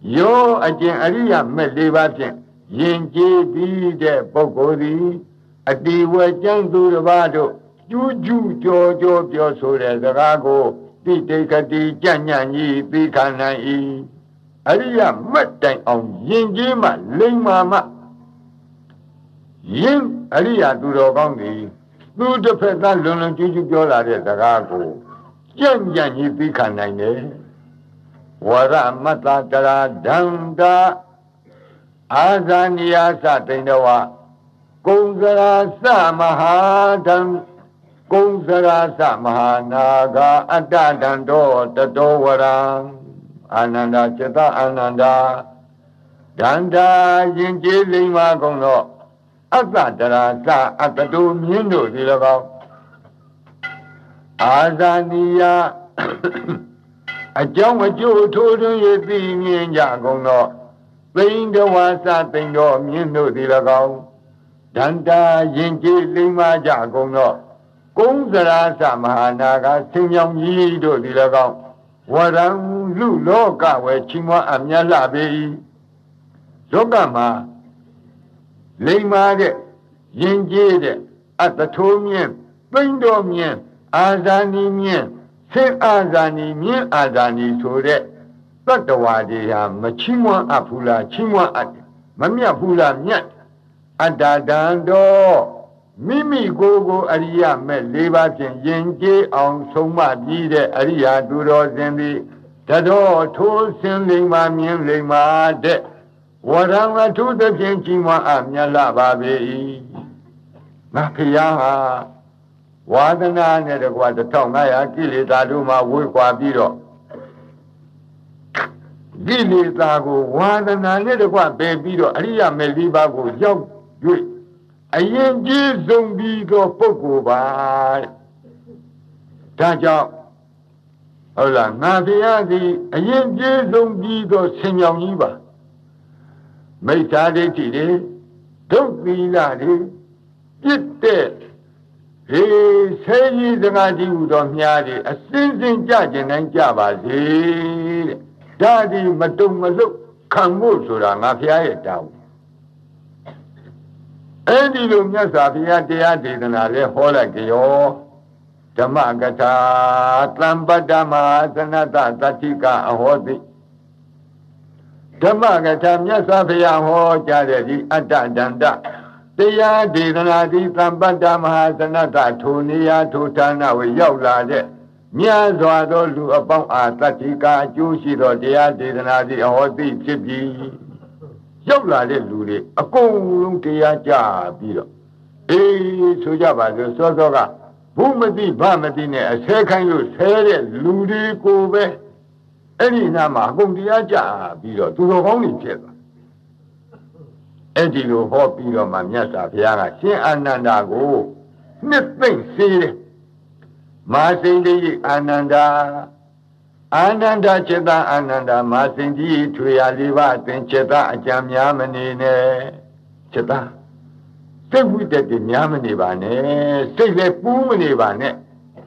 Yo again Aria Medivatian, Yin J. de Bogodi, a Diwajan do the Vado, Juju Jojo Piosore, the Rago, the Dekati, Janyani, the Kanai, Aria Metan on Yin Jima, Limama Yin Aria do the Gondi, do the Petan Luna Juju Jola, the Rago, Janyani, the Kanai. Wara mata tara danda azaniya sa tindawa Kungsara sa mahadam Kungsara sa mahanaga adadando tadowara Ananda chita ananda danda yinji lima gongno Atadara sa atadu mindo dilagaw azaniya A John with you told you being in Jagono, playing the Wasa thing or Mindo de Lago, Danta Yinji Lima Jagono, Gonzara Samahanaga, Sinyong Yido de Lago, Waram Luloka, where Chima Amyalabi, Zogama, Lima de Yinji at the Tomian, Bindomian, Azanimian. Say Azani, me Azani, so that. But the Wadia, Machimwa Apula, Chimwa at Mamia Pula, Miat, Adadando, Mimi Gogo Aria, met Levatin, Yenke on Soma Dide, Aria, Duro Zendi, Tado, told Sin Lima, Mien Lima, de Waranga to the Jenchima, Amyala Babi, Makiyaha. Wadana ne the water tongue, I kill it, I do my work, Wabiro. Gilly Tago, Wadana ne the what baby, Aria Meliba go, young, good. A young zombie go poco by Taja. Ola, Naviadi, a young zombie go, Senor Niva. May Tade today, don't be laddie, get there. Say ye the Gadi Udon Yadi, a sinking judge and Javazi. Daddy Matumazuk, Kangusura, Mafia down. Any Lumasa Fiati than I left Holagio, Tamagata, Tlambadama, Zanata, Tatika, a hobby. Tamagata, Yasafia, Ho, Jadi, Adadanda. Tia Dinadi Tambadam has another Tunia Tutana with Yola. Miazado do upon Atatika, Jusido, Dia Dinadi, or the Chibi Yola de Ludi, a cool Tia Jabiro. Eh, Sujaba, the Sozoga, Bumadi Bamadine, a second you said Ludi Kobe, any Nama, Gundia Jabiro, to the only chip. Edilo Hopi of Mamasa Piana, Sin Anandago, nothing see. Masindi Ananda Ananda Cheta Ananda Masindi Tuyaliva, then Cheta Jamyamani Cheta. Say with the Yamani Bane, say the Pumani Bane.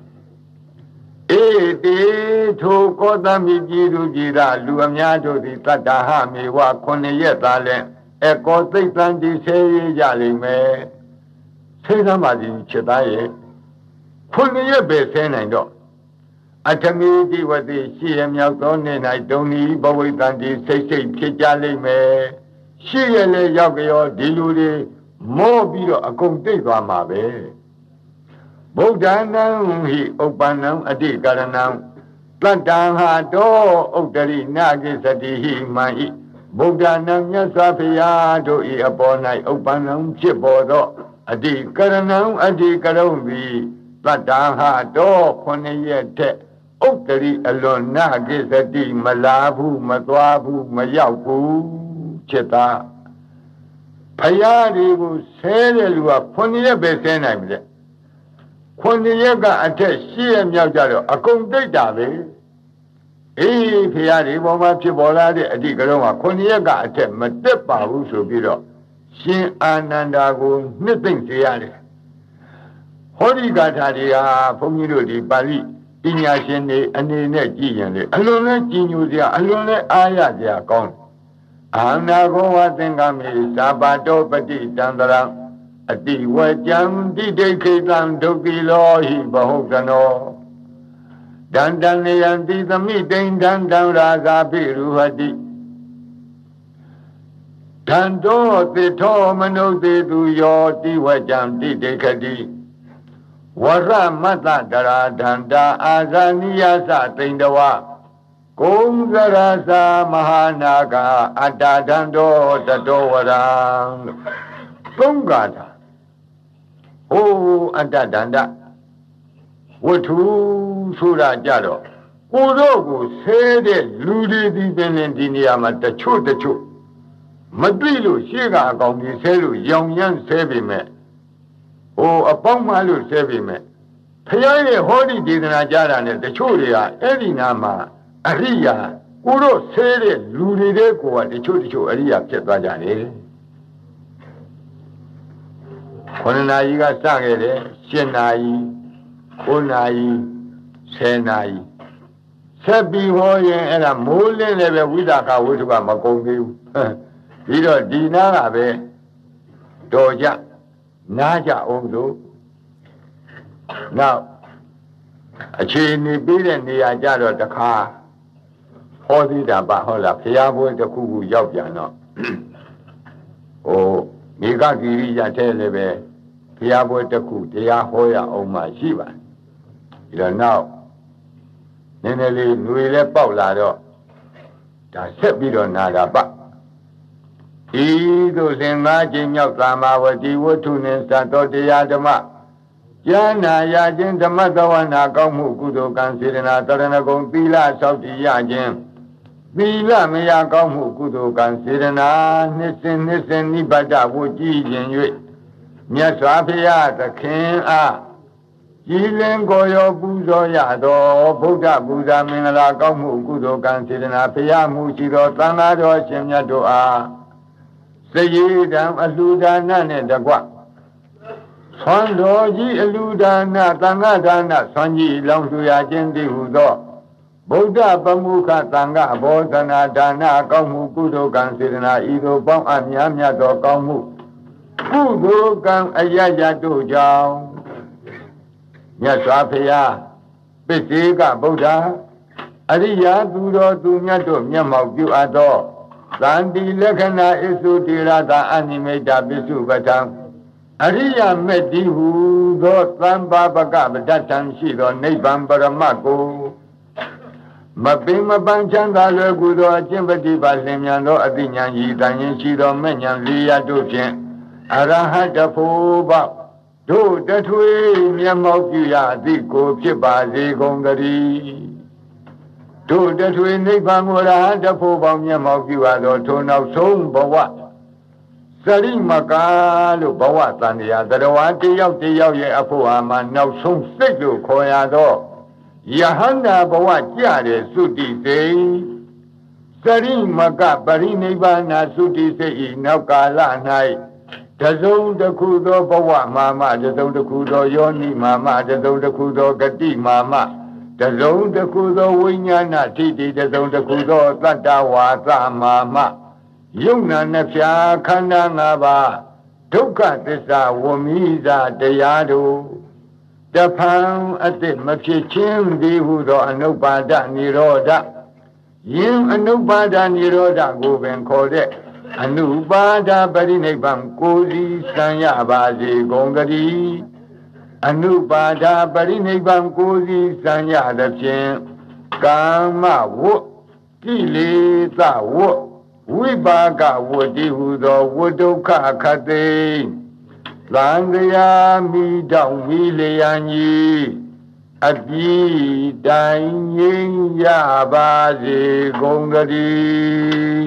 To Kodami Gira, Luamiado di Tatahami, wa Koneyetale. Eko te tanti se jali me se samadi chetaye khuniye be se nai do athami di wati shi ye myauk tho ne nai doni bawai tanti sei sei phit ja lai me shi ye le yauk yo di lu de mo pi do akong tait twa ma be Buddhanam hi uppanam adi karanam Tantang ha do uttari nagi sati hi mai Buddhanam Yasafia do I aponai Upanam Chibodo Adi Karanam Adi Karamvi Tataha do Poneyete Uttari Alona Gisati Malabu Matwabu Mayaku Cheta Payari Selua Poneye Besenam Poneyega Ate Siem Yajaro Akong Data Fiari Boma Chibola de Adigaroma, Koniaga attempt Matepa Uso Biro, Shin Anandago, nothing Fiari. Holy Gataria, Pomido di Bali, Inyashende, and the Negian, alone Ginusia, alone Ayadia gone. Anagoa Thingami, Sabato Pati Dandara, Ati Wajam, Didekitan, Dokilo, he Bahokano, Dandani and the meeting, Dandara, Biruhadi. Tando, the Tomano, they do your Diwajam, Didekadi. Wara Mata Dara, Danda, Azania Satindawa. Kungarasa Mahanaga Adadando Tadowaram Kungada O Adadanda Watu Sura Jado Udogu said it Ludi Dipendinia Matachu the Chu Madrilu Shiga Gondi Selu Young Yan Sevime O upon Malu Sevime Payay Holi Dinajara and the Churia Elinama Aria, Uro Sere, Luride, Goa, the Chuchu, Aria, Chetvajani. Konaiga Sangere, Senai, Konai, Senai. Sabi Hoy and a mole never without a Wutuba Makongi. Either Dina Abe, Doja, Naja Ondo. Now, a chini billion the Ajaro the car. Hodi da Bahola, Piabo the Kugu Yopiano. Oh, Migaki Yatelebe, Piabo the Ku, Dea Hoya, O my Shiva. You don't know. Nenele, Nuile Paulado, da Sepido Nada Ba. Ido Zengaji Yokama, what he would tune in Sato de Yadama. Yana Yajin, the mother one, Akamu Kudo, considering Taranagon, Pila, Saudi Yajin. Bila Mia Kamu Kudo, considering Nissen, Nibada, Wuji, Jinui. Nyasapia, the king, Jilen Goyo Buzo Yado, Buddha, Minala, Kamu Kudo, considering Apia, Muchido, Tanado, Shemyadoa. Say ye, damn, Aluda, Nane, the Gua. Sondoji, Aluda, Tangadana, Sonji, Longuya, Jendi, Hudo. Buddha Bamuka Tanga, Bodana, Dana, Kamu, Kudo, considering Ido, Bom, and Yamya, do Kamu. Kudo, Kam, Ayaya, do Jow. Yasapia, Pesiga, Buddha, Aria, Dudo, Dunyato, Yamau, you adore. Sandi, Lekana, Isu, Tirada, Animata, Bisu, Batam. Aria, Medihu, do Samba, Baga, Datan, Shido, Nebam, Baramako. Mabima Banchanga Gudo, Chimpati Basimiano, Adinyan, Yitan, Shido, Menyan, Lia, Dukin, Arahata Poba, do that way, Yamokia, Diko, Chibazi, Gongari. Do that way, Nipamura, the Poba, Yamokia, Tona, Song, Bawa. Sarimaka, Bawa, Tania, the Wati of the Yaya Apuama, now Song Siku, Koyado. Yahanda Bawajare Suti say Sarim Maka Barinibana Suti say Naukala night. Tazo the Kudo Bawa Mama, the Kudo Yoni Mama, the Kudo Gati Mama, Tazo the Kudo Winyana Titi, the Kudo Tatawa Mama, Yuna Nafia Kandanaba, Toka Tessa Womiza Deyado. The pound at the Machim, the Hudo, and no bada Niroda. Yim and no bada Niroda, go and call it. A new bada Barinebam, Kozi, Sanya Bazi, Gongari. A new bada Barinebam, Kozi, Sanya, the Chin, Kama, Wo, Kili, Ta, Wo, Wibaga, Wodi Hudo, Wodoka, Kate. Langaya mi dao mi leyanyi Abi dayin ya bazi gongari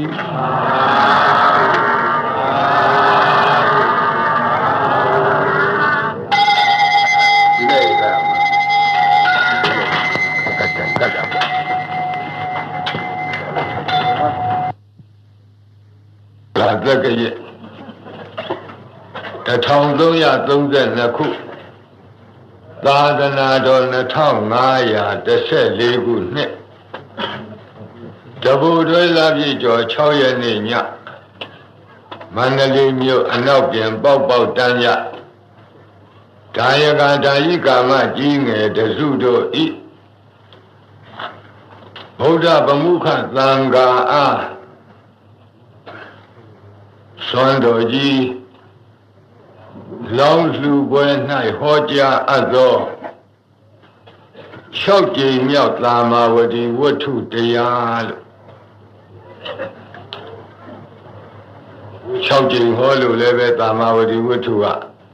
La a town Zoya Zonzen Naku Ladana Don a town Maya, the said Legu Net ဘူတွဲလာပြည့်ကျော်6ရက်နေ့ညမန္တလေးမြို့အနောက်ပြင်ပေါက်ပေါက်တန်းရဒါယကဒါယိကာမကြီးငယ်တစုတို့ဤဗုဒ္ဓဗမုခသံဃာအားသွန်တော်ကြီးလောင်းလှူပွဲ၌ဟောကြားအပ်သော6ကြိမ်မြောက်သာမာဝတိဝတ္ထုတရားလို့6ကြိမ်ဟောလို့လည်းပဲသာမာဝတိဝတ္ထုက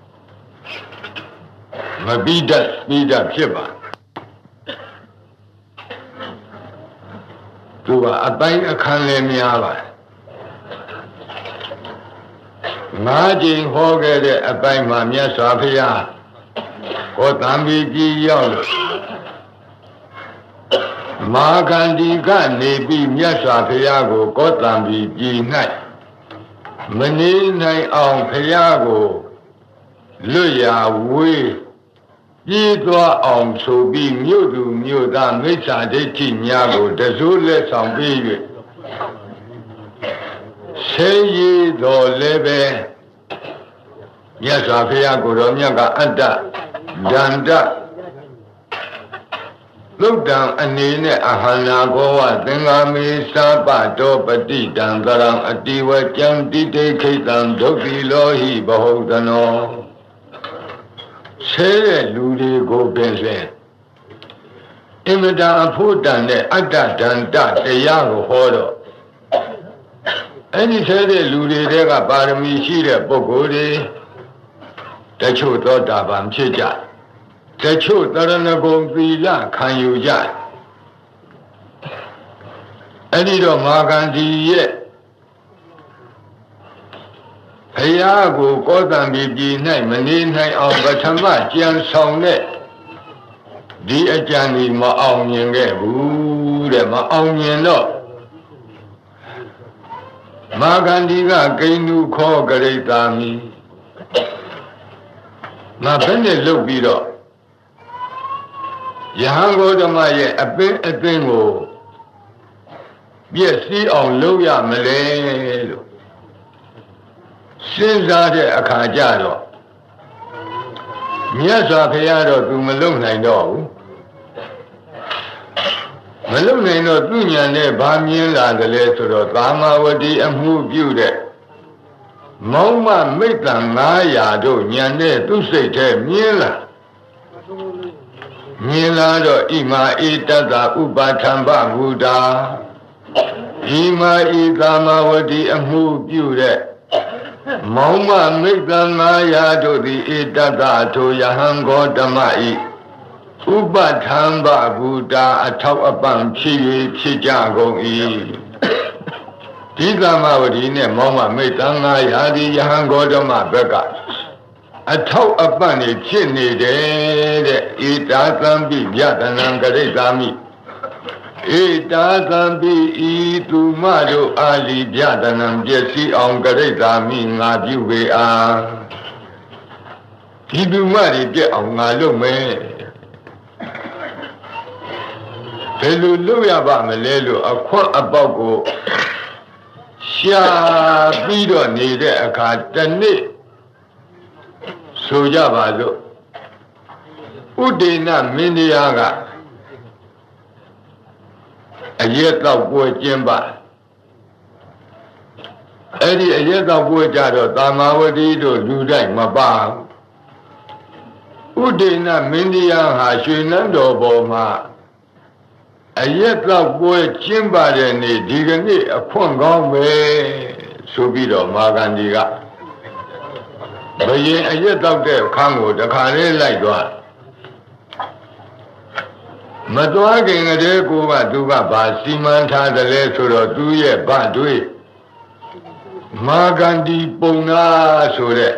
မပြီးတတ်ဖြစ်ပါသူကအတိုင်းအခန်းလည်းများပါ5ကြိမ်ဟောခဲ့တဲ့အပိုင်းမှာမြတ်စွာဘုရားဟောတံပီကြီးရောက်လို့မာဂန္ဒီကနေပြီးမြတ်စွာဘုရားကိုကောတံပီကြီး၌မနေနိုင်အောင်ဘုရားကိုလွတ်ရာဝေးပြေးသွားအောင်ဆိုပြီးမြို့သူမြို့သားမိစ္ဆာဒိဋ္ဌိများကိုတစိုးလက်ဆောင်ပေး၍ဆေးရည်တော်လည်းပဲမြတ်စွာဘုရားကိုယ်တော်မြတ်ကအတ္တဒန္တသုတ်တံအနေနဲ့အဟန္နာဘောဝသင်္ဃာမေသာပတောပတိတံသရံအတိဝကြံတိတေခိတံဒုက္ခိလောဟိဘဟုသနောဆဲတဲ့လူတွေကိုပင်လဲအင်မတန်အဖို့တန်တဲ့အတ္တဒန္တတရားကိုဟောတော့အဲ့ဒီဆဲတဲ့လူတွေကပါရမီရှိတဲ့ပုဂ္ဂိုလ်တွေတချို့သောတာပန်ဖြစ်ကြတချို့တရဏဂုံသီလခံယူကြအဲ့ဒီတော့မာဂန္ဒီရဲ့ဘုရားကိုကောသံပြည်၌မနေနိုင်အောင်ပထမကြံဆောင်တဲ့ဒီအကြံဒီမအောင်မြင်ခဲ့ဘူးတဲ့မအောင်မြင်တော့မာဂန္ဒီကကိန္နုခောဂရိတာမိငါဘယ်နဲ့လုတ်ပြီးတော့ယဟန်ဂေါတမရဲ့အပင်အသင်းကိုပြည့်စည်အောင်လုပ်ရမလဲလို့စဉ်းစားတဲ့အခါကျတော့မြတ်စွာဘုရားတော့သူမလုံနိုင်တော့ဘူးမလုံနိုင်တော့သူညာနဲ့ဗာမြင်လာတယ်လဲဆိုတော့သာမာဝတိအမှုပြုတဲ့မောင်မမိတ်တန်900တို့ညာနဲ့သူစိတ်ထဲမြင်လာတော့ဣမာဧတတ္တဥပါထံပဘုဒ္ဓဣမာဧသာမာဝတိအမှုပြုတဲ့မောင်မမိတ်တန်900တို့သည်ဧတတ္တထိုယဟံဂေါတမဤဥပထံပဘုဒ္ဓအထောက်အပံ့ဖြစ်၍ဖြစ်ကြကုန်၏ဒီသာမဝတိနဲ့မောင်မမိတ်တန်900ဒီယဟန်ဂေါတမဘက်ကအထောက်အပံ့နေဖြစ်နေတယ်တဲ့ဧတာသံပိယတနံဂရိတာမိဧတာသံပိဤသူမတို့အာလီယတနံပစ္စည်းအောင်ဂရိတာမိငါပြုပေအားဒီသူမတွေပြက်အောင်ငါလုပ်မယ်ဘယ်လိုလုပ်ရပါမလဲလို့အခွင့်အပေါက်ကိုရှာပြီးတော့နေတဲ့အခါတနေ့ဆိုကြပါစို့ဥဒိဏမင်းတရားကအရက်တော့ပွဲကျင်းပါအဲ့ဒီအရက်တော့ပွဲကြတော့သာမာဝတိတို့လူတိုင်းမပါဥဒိဏမင်းတရားဟာရွှေနန်းတော်ပေါ်မှာအရက်တော့ပွဲကျင်းပါတဲ့နေ့ဒီကနေ့အခွင့်ကောင်းပဲဆိုပြီးတော့မာဂန္ဒီကဘယင်အရက်တော့တဲ့ခန်းကိုတခါလေးလိုက်သွားမသွားခင်ကတည်းကသူကဗာစီမံထားတယ်လဲဆိုတော့သူရဲ့ဗတွေမာဂန္ဒီပုံနာဆိုတဲ့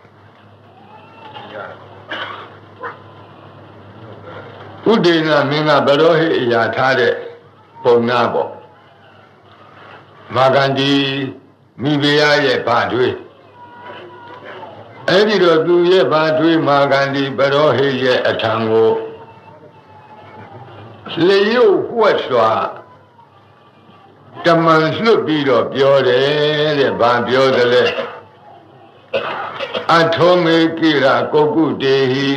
ဥဒိဏမင်းကဘရောဟိအရာထားတဲ့ပုံနာပေါ့မာဂန္ဒီမိဖုရားရဲ့ဗတွေအဲ့ဒီတော့သူရဲ့ဗတွေမာဂန္ဒီဘရောဟိရဲ့အထံကိုလျှို့ဝှက်စွာတမန်လွတ်ပြီးတော့ပြောတယ်တဲ့ဘာပြောတယ်လဲအထောမေကိရာကုတ်ကုတေဟိ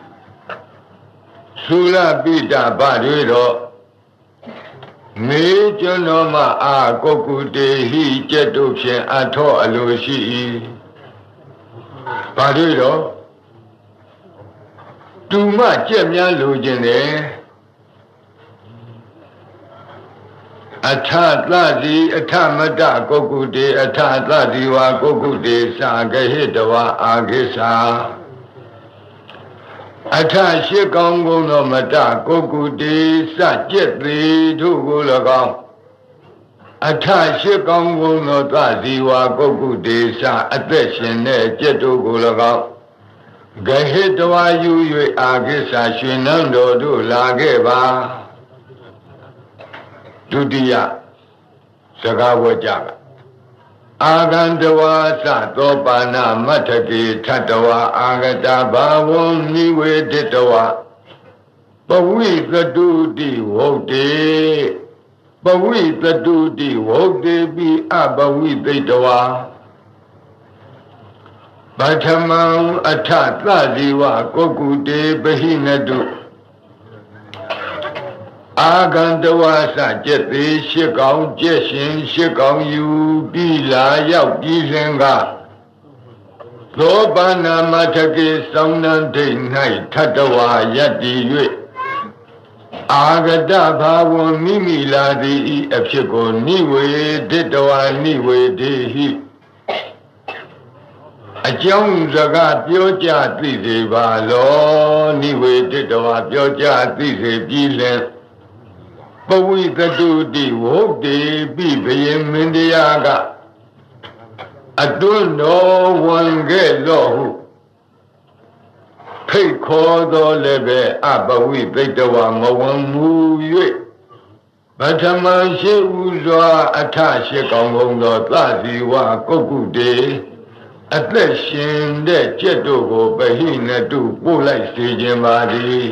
သုလပိတဗတွေတော့မေကျွန်းတော်မှာအာကုတ်ကုတေဟိကျက်တို့ဖြင့်အထောအလိုရှိ၏ဘာတွေတော့တူမကြက်များလိုခြင်းတယ်အထသတိအထမတကုတ်ကုတေအထသတိဝါကုတ်ကုတေသာဂဟိတဝါအာဂိသာအထရှိကောင်းကုန်သောမတကုတ်ကုတေစကြက်သေးတို့ကို၎င်းအထရှိကောင်းကုန်သောသတိဝါကုတ်ကုတေစအသက်ရှင်တဲ့ကြက်တို့ကို၎င်းဂဟိတဝါယူ၍အာဂိသာရွှေနန်းတော်တို့လာခဲ့ပါဒုတိယစကားဝကြကအာဂန္တဝါသသောပါဏမတ္ထကေထတဝါအာဂတဘာဝံနိဝေဒတဝါပဝိသတုတိဝုတ်တေပဝိသတုတိဝုတ်တေပိအပဝိသိတဝါပထမံအထသဇီဝကုတ်ကုတေပဟိနတုအာဂန္တဝါစကျက်သေးရှစ်ကောင်ကျက်ရှင်ရှစ်ကောင်ယူပြီးလာရောက်ပြီးစဉ်ကသောပါဏမထကေသောင်းနှံဒိဋ္ဌ၌ထတဝါယတ္တိ၍အာဂတဘာဝံမိမိလာသည်ဤအဖြစ်ကိုနိဝေဒတဝါနိဝေဒေဟိအကြောင်းစကားပြောကြသိစေပါလောနိဝေဒတဝါပြောကြသိစေပြီးလင်ပဝိသတုတိဝုတ်တေပိဘယမင်းတရားကအတွန်းတော်ဝန်ခဲ့လောဟုဖိတ်ခေါ်တော်လည်းပဲအပဝိသိတဝါမဝန်မူ၍ပထမရှိဥစွာအထရှိကောင်းကုန်သောသဇီဝကုတ်ကုတေအသက်ရှင်တဲ့ကျက်တို့ကိုပဟိနတုပို့လိုက်စေခြင်းပါသည်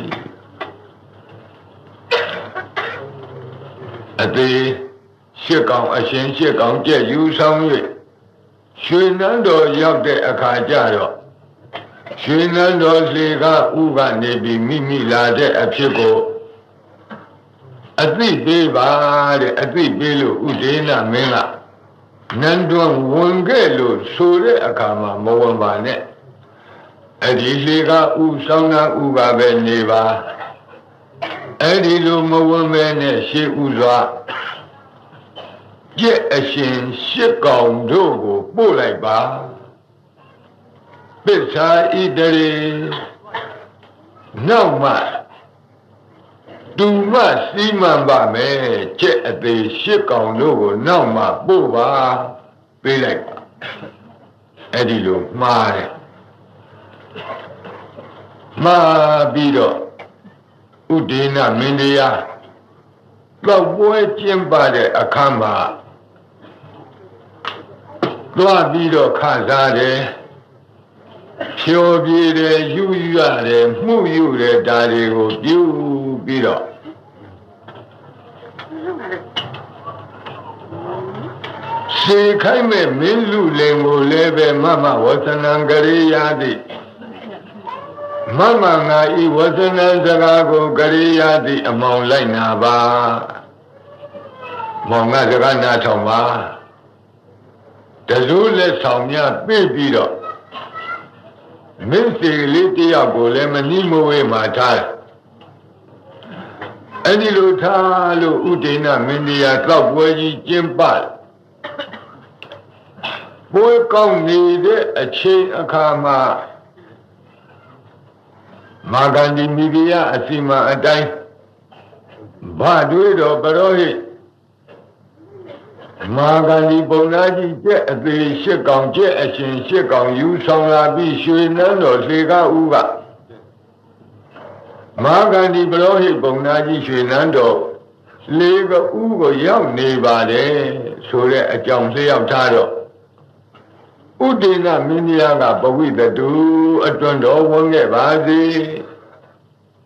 အသေးရှစ်ကောင်အရှင်ရှစ်ကောင်ကျက်ယူဆောင်၍ရွှေနန်းတော်ရောက်တဲ့အခါကျတော့ရွှေနန်းတော်လေကဥကနေပြီးမိမိလာတဲ့အဖြစ်ကိုအသိပေးပါတဲ့အသိပေးလို့ဥဒေနမင်းကနန်းတော်ဝင်ခဲ့လို့ဆိုတဲ့အခါမှာမဝင်ပါနဲ့အဲ့ဒီလေကဥဆောင်တာဥကပဲနေပါအဲ့ဒီလိုမဝင်မဲနဲ့ရှေးဥစွာကျက်အရှင်ရှစ်ကောင်တို့ကိုပို့လိုက်ပါပစ္စာဣတရေနောက်မှတူမစီမံပါမယ်ကျက်အသေးရှစ်ကောင်တို့ကိုနောက်မှပို့ပါပေးလိုက်ပါအဲ့ဒီလိုမှားတယ်မှားပြီးတော့ဥဒေနမင်းတရားတော့ပွဲကျင်းပတဲ့အခါမှာသွားပြီးတော့ခစားတယ်ဖြောပြေးတယ်ယူရတယ်မှုယူတယ်ဒါတွေကိုပြုပြီးတော့စေခိုင်းမဲ့မင်းလူလင်ကိုလည်းပဲမမဝသနံကရေယာတိမမငါဤဝသနံစကားကိုကရေယာတိအမောင်လိုက်နာပါမောင်ကစကားနာထောင်ပါတစုလက်ဆောင်များပြည့်ပြီးတော့မင်းစီလေးတယောက်ကိုလည်းမနှီးမဝေးမှာထားအဲ့ဒီလိုထားလို့ဥဒိဏမင်းတရားတောက်ပွဲကြီးကျင်းပပွဲကောင်းနေတဲ့အချိန်အခါမှာမာဂန္ဒီမိဖုရားအစီမံအတိုင်းဘာတွေးတော်ပရောဟိတ်မာဂန္ဒီပုံနာကြီးကျက်အသေးရှစ်ကောင်ကျက်အရှင်ရှစ်ကောင်ယူဆောင်လာပြီးရွှေနန်းတော်လေကဥကမာဂန္ဒီပရောဟိတ်ပုံနာကြီးရွှေနန်းတော်လေကဥကိုရောက်နေပါတယ်ဆိုတဲ့အကြောင်းလျှောက်ထားတော့ဥဒေနမင်းကြီးကပဝိတတုအတွန်းတော်ဝင်ခဲ့ပါစေ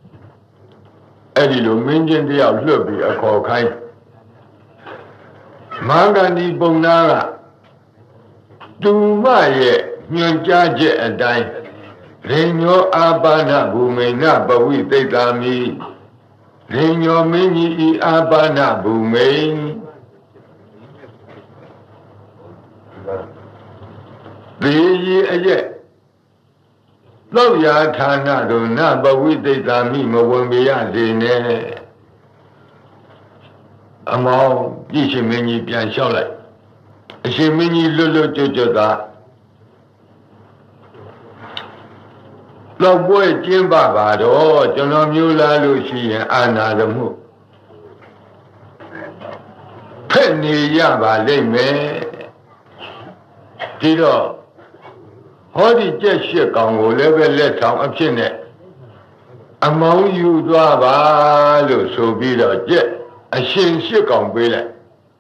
အဲ့ဒီလိုမင်းချင်းတယောက်လွတ်ပြီးအခေါ်ခိုင်းမာဂန္ဒီပုံနာကသူမရဲ့ညွှန်ကြားချက်အတိုင်းရိညောအာပါဏဘူမိနပဝိသိတ္တာမိရိညောမင်းကြီးဤအာပါဏဘူမိသေကြီးအရက်လောက်ရာဌာနတို့နပဝိသိတ္တာမိမဝင်ပြရစေနဲ့အမောင်ပြည့်ရှင်မင်းကြီးပြန်လျှောက်လိုက်အရှင်မင်းကြီးလွတ်လွတ်ကျွတ်ကျွတ်သာလောက်ပွဲကျင်းပပါတော့ကျွန်တော်မျိုးလာလို့ရှိရင်အာနာသမှုဖက်နေရပါလိမ့်မယ်ဒီတော့ဟောဒီကြက်ရှစ်ကောင်ကိုလည်းပဲလက်ဆောင်အဖြစ်နဲ့အမောင်းယူသွားပါလို့ဆိုပြီးတော့ကြက်အရှင်ရှစ်ကောင်ပေးလိုက်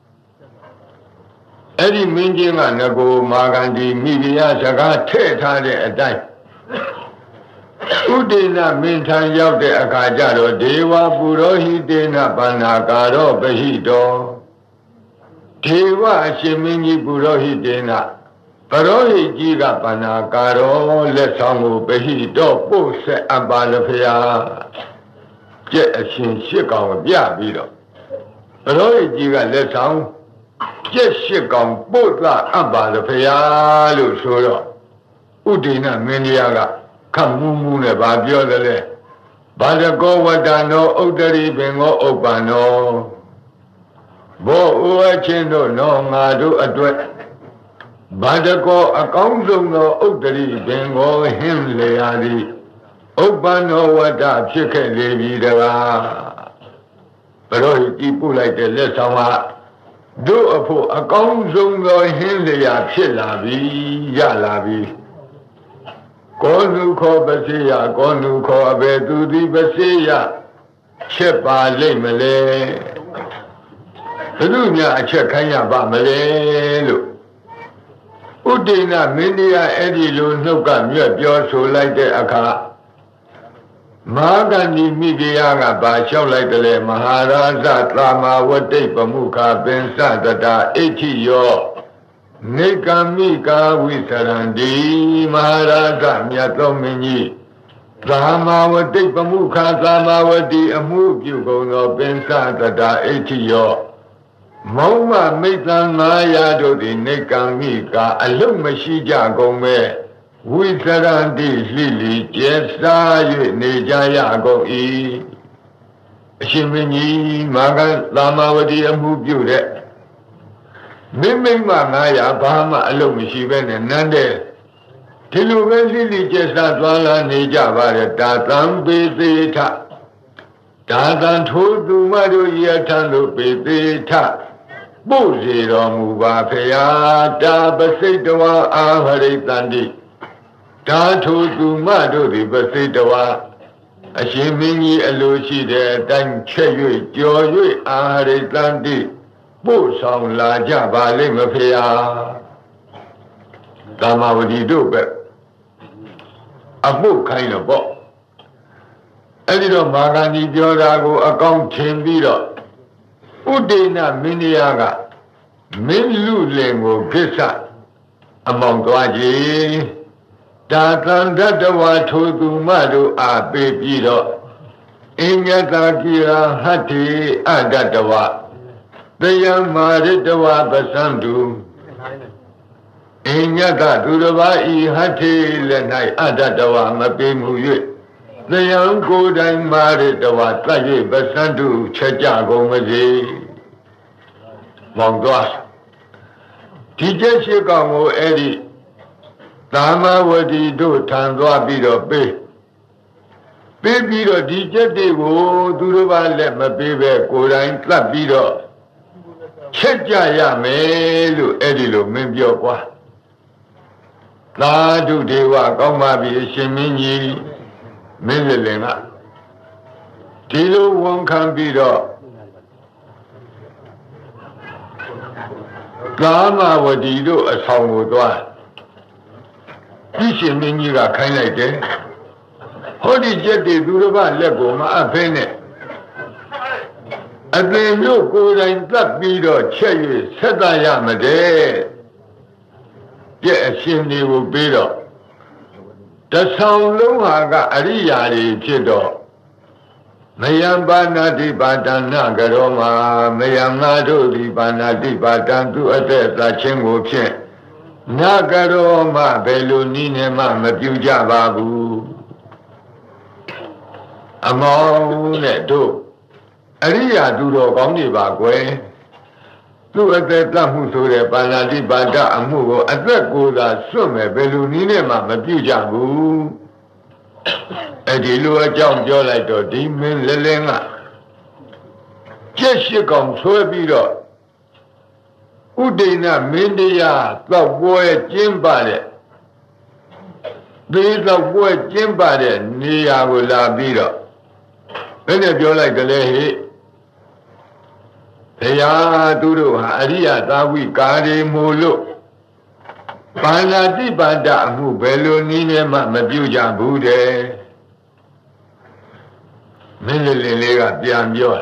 အဲ့ဒီမင်းကြီးကငကိုမာဂန္ဒီမိဖုရားစကားထည့်ထားတဲ့အတိုင်းဥဒိဏမင်းထံရောက်တဲ့အခါကျတော့ဒေဝပုရောဟိတေနပန္နာကာရောပဟိတောဒေဝအရှင်မင်းကြီးပုရောဟိတေနပရောဟိကြီးကပန္နာကာရောလက်ဆောင်ကိုပဟိတောပို့ဆက်အပ်ပါလဖရာကျက်အရှင်ရှစ်ကောင်ပြပြီးတော့ပရောဟိကြီးကလက်ဆောင်ကျက်ရှစ်ကောင်ပို့သအပ်ပါလဖရာလို့ဆိုတော့ဥဒိဏမင်းကြီးကခမူးမူးနဲ့ဗာပြောတယ်လေဘာတကောဝတ္တနောဥတ္တရိပင်ကိုဥပ္ပန္နောဘောဥဝချင်းတို့နောငါတို့အတွက်ဘာတကောအကောင်းဆုံးသောဥတ္တရိပင်ကိုဟင်းလေရသည်ဥပ္ပန္နောဝတ္တဖြစ်ခဲ့လေပြီတကားဘရောဟိကြည်ပို့လိုက်တဲ့လက်ဆောင်ဟာတို့အဖို့အကောင်းဆုံးသောဟင်းလေရဖြစ်လာပြီရလာပြီကောနုခောပစေယကောနုခောအဘေသူတိပစေယချက်ပါလိမ့်မလဲဘယ်သူများအချက်ခိုင်းရပါမလဲလို့ဥဒိဏမင်းတရားအဲ့ဒီလိုနှုတ်ကမြတ်ပြောဆိုလိုက်တဲ့အခါမဟာကန္ဒီမိဖုရားကဘာလျှောက်လိုက်တယ်လဲမဟာရာဇသာမာဝတိပမုခပင်စတတာအဋ္ဌိယောနေကမိကာဝိသရန္တိမဟာရာဇမြတ်သောမင်းကြီးသာမာဝတိပမုခသာမာဝတိအမှုပြုကုန်သောပင်စတတာအဋ္ဌိယောမောမမိတ်သံ900တို့သည်နေကမိကာအလုံးမရှိကြကုန်မဲ့ဝိသရန္တိလှိလိကျဲစား၍နေကြရကုန်၏အရှင်မင်းကြီးမာကသာမာဝတိအမှုပြုတဲ့မိမိမ900ဘာမှအလုံးမရှိပဲနဲ့နန်းတဲ့ဒီလိုပဲလိလိကျက်စားသွားလာနေကြပါရဲ့တာသံပေသေးထဒါသံထိုးသူမတို့ရထံတို့ပေသေးထပို့စီတော်မူပါဖရာတာပစိတ်တဝါအာဟရိတန္တိဒါထိုးသူမတို့သည်ပစိတ်တဝါအရှင်မင်းကြီးအလိုရှိတဲ့အတိုင်းချက်၍ကြော်၍အာဟရိတန္တိပို့ဆောင်လာကြပါလိမ့်မဖေဟာကာမဝတိတို့ပဲအမှုခိုင်းတော့ပေါ့အဲ့ဒီတော့မာဂန္ဒီပြောတာကိုအကောင်းထင်ပြီးတော့ဥဒိဏမင်းတရားကမင်းလူလင်ကိုကိစ္စအမောင်သွားကြည်ဒါသံတတဝါထိုသူမတို့အားပေးပြီးတော့အင်္ဂတာကိရာဟတ္တိအတ္တတဝတယံမာရတဝပသံတုအင်္ဂတသူတစ်ပါးဤဟတ္တိလည်း၌အတ္တတဝမပေးမှု၍သယံကိုယ်တိုင်မာရတဝတတ်၍ပသံတုချက်ကြကုန်မစေမောင်သွားဒီကျက်ရှိကောင်ကိုအဲ့ဒီသာမဝတိတို့ထံသွားပြီးတော့ပေးပြီးတော့ဒီကျက်တွေကိုသူတို့ဘာလက်မပေးပဲကိုယ်တိုင်သတ်ပြီးတော့ချက်ကြရမယ်လို့အဲ့ဒီလိုမင်းပြောကွာသာဓုဒေဝကောင်းပါပြီအရှင်မင်းကြီးမင်းလင်ကဒီလိုဝန်ခံပြီးတော့ကာမဝတီတို့အဆောင်ကိုသွားဒီရှင်မင်းကြီးကခိုင်းလိုက်တယ်ဟောဒီကျက်တွေသူတစ်ပါးလက်ကိုမအပ်ဖဲနဲ့အသင်တို့ကိုယ်တိုင်သတ်ပြီးတော့ချက်၍ဆက်တရမတဲ့ကြက်အရှင်တွေကိုပြီးတော့တဆောင်လုံးဟာကအရိယာတွေဖြစ်တော့မယံပါဏာတိပါဒနာကရောမှာမယံငါတို့ဒီပါဏာတိပါဒံသူအသက်သာချင်းကိုဖြင့်နာကရောမှဘယ်လိုနည်းနဲ့မှမပြုကြပါဘူးအမောင်းနဲ့တို့အရိယာသူတော်ကောင်းတွေပါကွယ်သူ့အသက်တတ်မှုဆိုတဲ့ပါဏာတိပါဒအမှုကိုအသက်ကိုယ်သာစွန့်မယ်ဘယ်လိုနည်းနဲ့မှမပြုကြဘူးအဲ့ဒီလိုအကြောင်းပြောလိုက်တော့ဒီမင်းလဲလဲကကျက်ရှိကောင်ဆွဲပြီးတော့ဥဒိဏမင်းတရားသောက်ပွဲကျင်းပတဲ့ဒီသောက်ပွဲကျင်းပတဲ့နေရာကိုလာပြီးတော့ဘယ်နဲ့ပြောလိုက်ကြလဲဟိဘုရားသူတို့ဟာအရိယသာဝိကာရီမို့လို့ပါဏာတိပါဒအမှုဘယ်လိုနည်းနဲ့မှမပြုကြဘူးတဲ့မင်းလေးကပြန်ပြော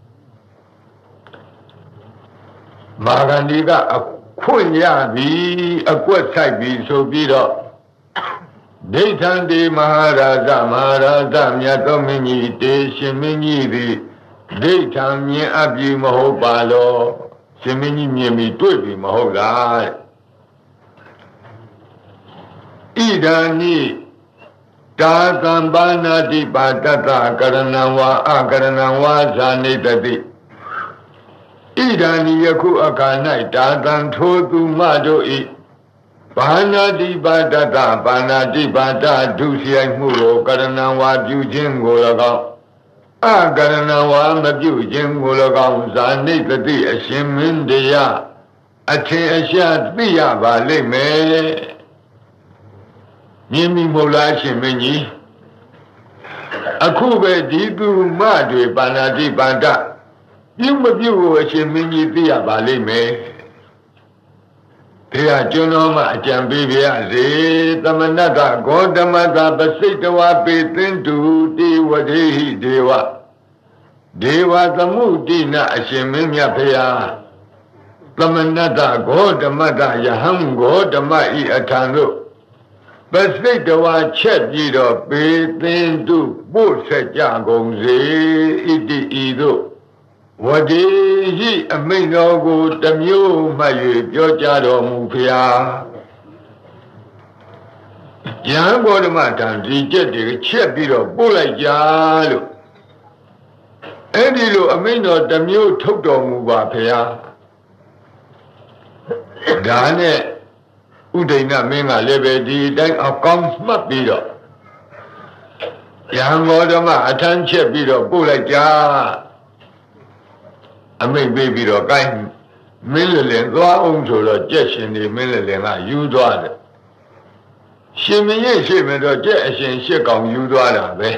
မာဂန္ဒီကအခွင့်ရပြီအကွက်ဆိုင်ပြီဆိုပြီးတော့ဒိဋ္ဌံတေမဟာရာဇမြတ်သောမင်းကြီးတေရှင်မင်းကြီးသည်ဒိဋ္ဌံမြင်အပ်ပြီမဟုတ်ပါလောရှင်မင်းကြီးမြင်ပြီတွေ့ပြီမဟုတ်လားဣဒာနိတာသံပါဏာတိပါတတကရဏံဝါအကရဏံဝါဇာနေတတိဣဒာနိယခုအခါ၌တာသံထိုသူမတို့ဤပါဏာတိပါတတပါဏာတိပါဒဒုစရိုက်မှုကိုကရဏံဝါပြုခြင်းကို၎င်းအကရဏဝါမပြုခြင်းကို၎င်းဇာနိတတိအရှင်မင်းတရားအထင်အရှားသိရပါလိမ့်မယ်မြင်မိမို့လားရှင်မင်းကြီးအခုပဲဒီသူမတွေပါဏာတိပါဒပြုမပြုကိုအရှင်မင်းကြီးသိရပါလိမ့်မယ်တရားကျွန်းတော်မှာအကြံပေးပြရစေသမဏတ္တဂေါတမတ္တပစိတဝါပေသင်္တုတိဝဒေဟိဒေဝဒေဝသမုဒိနာအရှင်မင်းမြတ်ဖေဟာသမဏတ္တဂေါတမတ္တယဟံဂေါတမဤအထံတို့ပစိတဝါချက်ပြီးတော့ပေသင်္တုပို့ဆက်ကြကုန်စေဣတိဤတို့ဝဒေဟိအမိန့်တော်ကိုတမျိုးမှတ်၍ပြောကြတော်မူဖျားယံဂေါတမထံဒီချက်တွေချက်ပြီးတော့ပို့လိုက်ကြလို့အဲ့ဒီလိုအမိန့်တော်တမျိုးထုတ်တော်မူပါဖျားဒါနဲ့ဥဒိဏမင်းကလည်းပဲဒီတိုင်းအကောင်းမှတ်ပြီးတော့ယံဂေါတမအထမ်းချက်ပြီးတော့ပို့လိုက်ကြအမိတ်ပေးပြီးတော့ကိုင်းမင်းလင်သွားအောင်ဆိုတော့ကြက်ရှင်တွေမင်းလင်ကယူသွားတယ်ရှင်မင်းရဲ့ရှိမယ်တော့ကြက်အရှင်ရှစ်ကောင်ယူသွားတာပဲ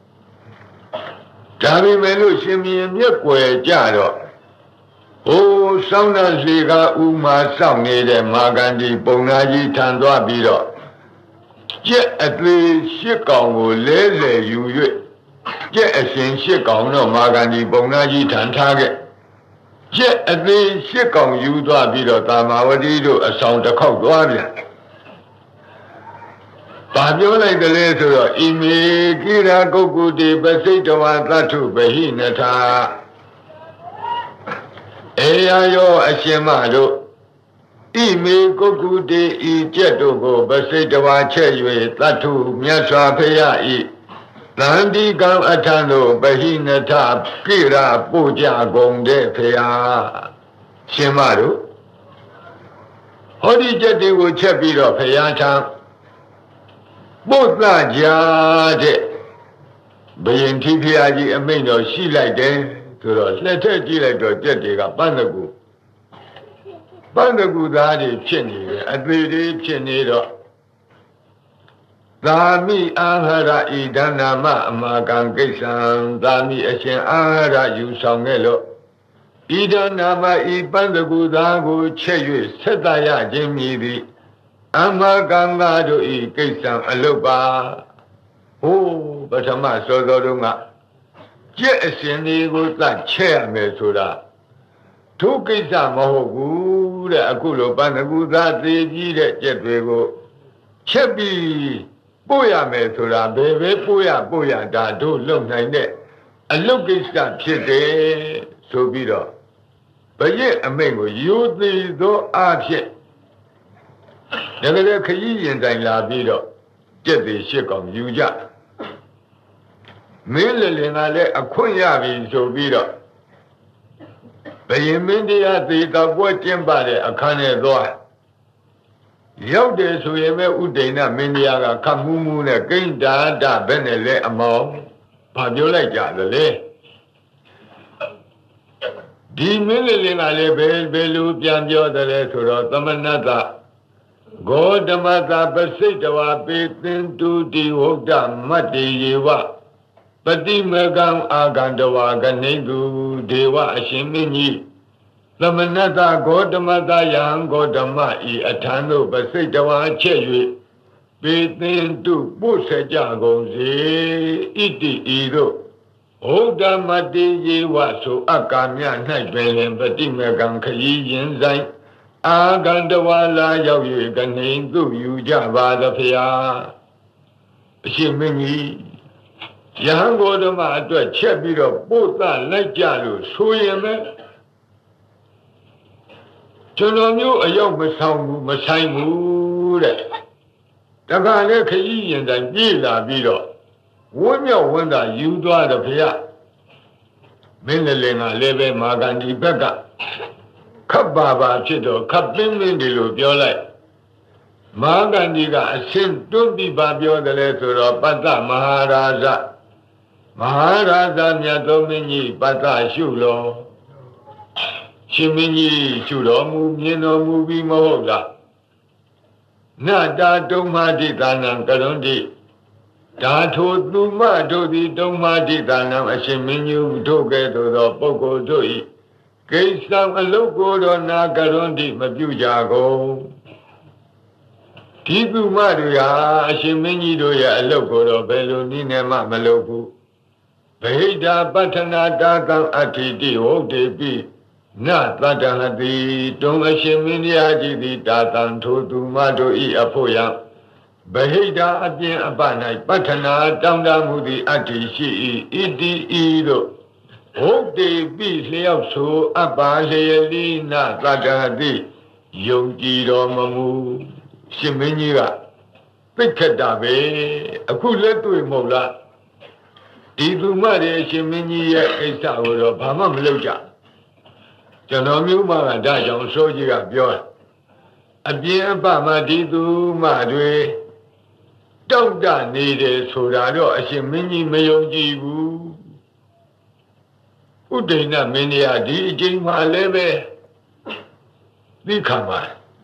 ဒါပေမဲ့လို့ရှင်မင်းမြက်ွယ်ကြတော့ဟိုးစောင်းတဲ့လေကဥမာစောင့်နေတဲ့မာဂန္ဒီပုံနာကြီးထံသွားပြီးတော့ကြက်အသေးရှစ်ကောင်ကိုလဲလှယ်ယူ၍ကြက်အရှင်ရှစ်ကောင်တော့မာဂန္ဒီပုံနာကြီးထံထားခဲ့ကျက်အသေးရှစ်ကောင်ယူသွားပြီးတော့သာမာဝတိတို့အဆောင်တစ်ခေါက်သွားပြန်ဘာပြောလိုက်တယ်လဲဆိုတော့ဣမေကိရာကုက္ကုတိပစိတဝါသတ္ထုပဟိနထာအေယယောအရှင်မတို့ဣမေကုက္ကုတိဤကျက်တို့ကိုပစိတဝါချက်၍သတ္ထုမြတ်စွာဘုရားဤသန္တိကံအထံတို့ပဟိနထကိရာပို့ကြကုန်တဲ့ဖရာရှင်မတို့ဟောဒီချက်တွေကိုချက်ပြီးတော့ဖရာထံပို့သကြတဲ့ဘယင်တိဖရာကြီးအမိန့်တော်ရှိလိုက်တယ်ဆိုတော့လက်ထက်ကြည့်လိုက်တော့ချက်တွေကပန်းတကူသားတွေဖြစ်နေတယ်အသေးတွေဖြစ်နေတော့သာမိအာဟာရဣဒနာမအမာကံကိစ္စံသာမိအရှင်အာဟာရယူဆောင်ခဲ့လို့ဣဒနာမဤပန်းတကူသားကိုချက်၍ဆက်တရခြင်းမည်သည်အမာကံသာတို့ဤကိစ္စံအလုတ်ပါဟိုးပထမစောစောတုန်းကကျက်အရှင်တွေကိုသတ်ချက်ရမယ်ဆိုတာဒုကိစ္စမဟုတ်ဘူးတဲ့အခုလိုပန္နကူသားသေးကြီးတဲ့ကျက်တွေကိုချက်ပြီးပို့ရမယ်ဆိုတာဘယ်ပဲပို့ရဒါတို့လုံနိုင်တဲ့အလုတ်ကိစ္စဖြစ်တယ်ဆိုပြီးတော့ဘရဲ့အမိန့်ကိုယူသည်သောအားဖြင့်တကယ်ခရီးရင်တိုင်လာပြီးတော့ကျက်သေးရှစ်ကောင်ယူကြမင်းလင်ကလည်းအခွင့်ရပြီဆိုပြီးတော့ဘယင်မင်းတရားသေတော်ပွဲကျင်းပတဲ့အခန်းထဲသွားရောက်တယ်ဆိုရင်ပဲဥဒိဏမင်းတရားကခတ်မှုမှုနဲ့ကိန္တာဒဘယ်နဲ့လဲအမောင်ဘာပြောလိုက်ကြသလဲဒီမင်းလင်ကလည်းဘယ်လိုပြန်ပြောတယ်ဆိုတော့သမဏတ္တဂေါတမတပစိတ်တဝါပေသင်တုတိဝုဒ္ဓမတ္တိယေဝပတိမကံအာဂန္တဝါကနေတုဒေဝအရှင်မင်းကြီးသမဏတ္တဂေါတမတယံဂေါတမဤအထံသို့ပစိတ်တဝါချက်၍ပေသင်တုပုစကြကုန်စေဣတိဤသို့ဩဒမတ္တိယေဝဆိုအကာမြ၌ပင်ပတိမကံခရီးရင်ဆိုင်အာဂန္တဝါလာရောက်၍ကနေသူယူကြပါသဖေဟာအရှင်မင်းကြီးယဟန်ဂေါတမအတွက်ချက်ပြီးတော့ပို့သလိုက်ကြလို့ဆိုရင်ပဲကျွန်တော်မျိုးအရောက်မဆောင်ဘူးမဆိုင်ဘူးတဲ့တခါလဲခရီးရင်တိုင်ပြေးလာပြီးတော့ဝန်းမြောက်ဝန်းသာယူသွားတယ်ဖေမင်းလည်းကလည်းပဲမာဂန္ဒီဘက်ကခပ်ပါဖြစ်တော့ခပ်ပင်းဒီလိုပြောလိုက်မာဂန္ဒီကအရှင်းတွန်းပြီးပါပြောတယ်လဲဆိုတော့ပတ္တမဟာရာဇမြတ်သောမင်းကြီးပတ္တရှုလောရှင်မင်းကြီးရှုတော်မူမြင်တော်မူပြီးမဟုတ်လားနတာတုံမာတိသာနံကရွန်တိဒါထိုသူမတို့သည်တုံမာတိသာနံအရှင်မင်းကြီးတို့ကဲ့သို့သောပုဂ္ဂိုလ်တို့၏ကိစ္စံအလုတ်ကိုတော့နာကရွန်တိမပြုကြကုန်ဒီသူမတို့ဟာအရှင်မင်းကြီးတို့ရဲ့အလုတ်ကိုတော့ဘယ်လိုနည်းနဲ့မှမလုပ်ဘူးဗဟိတာပဋ္ဌနာတာကံအဋ္ဌိတိဟုတ်တေပိနသတ္တဟတိတုံအရှင်မင်းတရားကြီးသည်တာတံထိုသူမတို့ဤအဖို့ယဗဟိတာအပြင်အပ၌ပဋ္ဌနာတောင်းတမှုသည်အဋ္ဌိရှိ၏ဣတိဤတို့ဟုတ်တေပိလျောက်ဆိုအပ္ပါလျေလိနသတ္တဟတိယုံကြည်တော်မမူရှင်မင်းကြီးကသိခက်တာပဲအခုလက်တွေ့မဟုတ်လားဒီသူမတွေရှင်မင်းကြီးရဲ့အိစ္ဆကိုတော့ဘာမှမလုပ်ကြကျွန်တော်မျိုးမကဒါကြောင့်စိုးကြီးကပြောအပြင်းအပမှဒီသူမတွေတောက်တနေတယ်ဆိုတာတော့အရှင်မင်းကြီးမယုံကြည်ဘူးဥဒိဏမင်းကြီးဒီအချိန်မှလည်းပဲသိခံပါ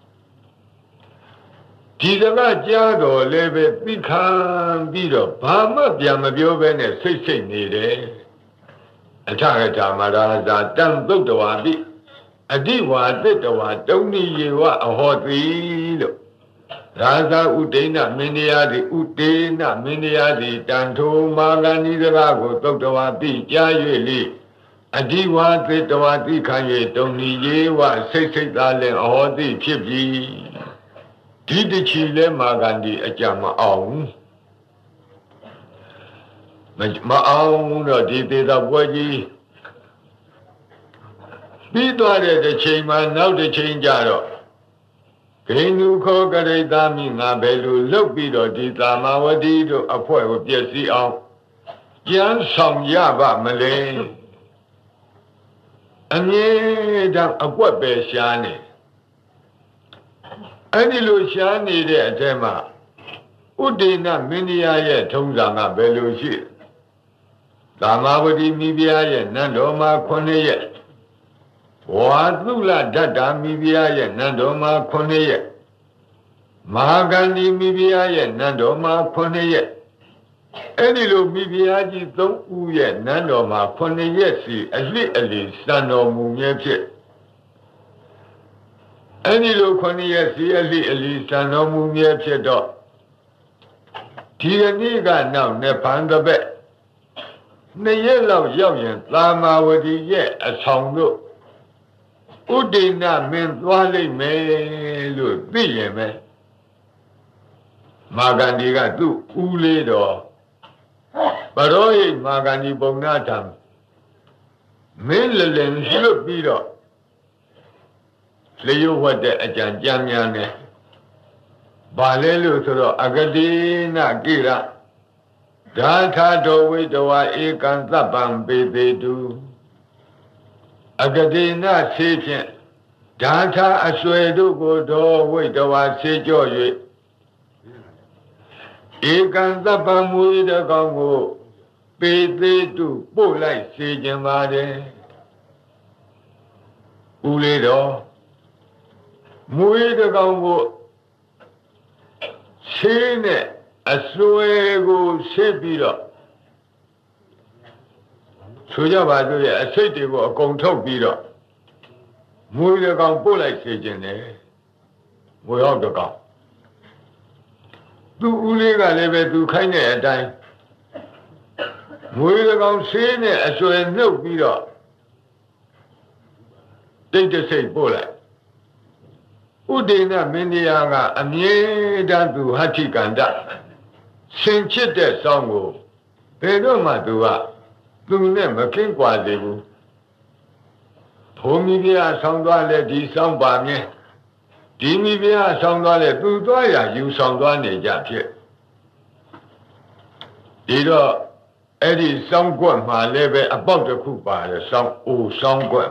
ဒီစကားကြားတော်လည်းပဲသိခံပြီးတော့ဘာမှပြန်မပြောဘဲနဲ့စိတ်နေတယ်အထကထာမရာဇာတံသုတ်တဝါပိအဓိဝါသတ္တဝါတုံနိယေဝအဟောတိလို့ရာဇာဥဒိဏမင်းတရားသည်ဥဒေနမင်းတရားသည်တန်ထိုမာဂန္ဒီစကားကိုသုတ်တဝါပိကြား၍လေအဓိဝါသတ္တဝါသိခံ၍တုံနိယေဝစိတ်သားလည်းအဟောတိဖြစ်ပြီဒီတချီလဲမာဂန္ဒီအကြမအောင်မအောင်တော့ဒီသေးသောပွဲကြီးပြီးသွားတဲ့တစ်ချိန်မှာနောက်တစ်ချိန်ကြတော့ဂိန္ဓုခောကရိတာမိငါဘယ်လိုလုပ်ပြီးတော့ဒီသာမဝတိတို့အဖွဲ့ကိုပြည့်စည်အောင်ကြမ်းဆောင်ရပါမလဲအမြဲတမ်းအပွက်ပဲရှားနေအဲ့ဒီလိုရှားနေတဲ့အထက်မှာဥဒိဏမင်းတရားရဲ့ထုံးစံကဘယ်လိုရှိသာမဝတိမိဖုရားရဲ့နတ်တော်မှာ9ရက်ဝါသုလဓတ္တာမိဖုရားရဲ့နတ်တော်မှာ9ရက်မဟာကန္ဒီမိဖုရားရဲ့နတ်တော်မှာ9ရက်အဲ့ဒီလိုမိဖုရားကြီး3ဦးရဲ့နတ်တော်မှာ9ရက်စီအလှအလီစံတော်မူမြဲဖြစ်အဲ့ဒီလို9ရက်စီအလှအလီစံတော်မူမြဲဖြစ်တော့ဒီကနေ့ကနောက်နဲ့ဖန်တပည့်နှစ်ရက်လောက်ရောက်ရင်သာမာဝတီရဲ့အဆောင်တို့ဥဒိဏမင်းသွားလိမ့်မယ်လို့သိရင်ပဲမာဂန္ဒီကသူ့ဦးလေးတော်ဘရောဟိတ်မာဂန္ဒီပုံနာထံမင်းလလင်လွတ်ပြီးတော့လျှို့ဝတ်တဲ့အကြံကြမ်းများနဲ့ဘာလဲလို့ဆိုတော့အဂတိနကိရဓာထာတော်ဝိတဝါဧကံသဗ္ဗံပေတေတုအဂတိနဆေးဖြင့်ဓာထာအဆွေတို့ကိုတော်ဝိတဝါဆေးကြော့၍ဧကံသဗ္ဗံမူ၏တကောင်ကိုပေတေတုပို့လိုက်စေခြင်းပါတယ်ဦးလေးတော်မူ၏တကောင်ကိုရှင်းနဲ့အစွဲကိုရှင်းပြီးတော့ဆိုကြပါစို့ရဲ့အစိတ်တွေကိုအကုန်ထုတ်ပြီးတော့မွေးတကောင်ပို့လိုက်စေခြင်းနဲ့မွေးရောက်တကောင်သူ့ဦးလေးကလည်းပဲသူခိုင်းတဲ့အတိုင်းမွေးတကောင်ရှင်းနဲ့အစွဲနှုတ်ပြီးတော့တိတ်တဆိတ်ပို့လိုက်ဥဒိဏမင်းတရားကအမြဲတမ်းသူဟဋ္ဌိကန္တဆင်ချစ်တဲ့စောင်းကိုဘယ်တော့မှသူနဲ့မကင်းကွာသေးဘူးဘုံမိဖုရားဆောင်းသွားလဲဒီစောင်းပါမြဲဒီမိဖုရားဆောင်းသွားလဲသူသွားရယူဆောင်သွားနေကြဖြစ်ဒီတော့အဲ့ဒီစောင်းကွက်မှာလည်းပဲအပေါက်တစ်ခုပါတယ်စောင်းအိုစောင်းကွက်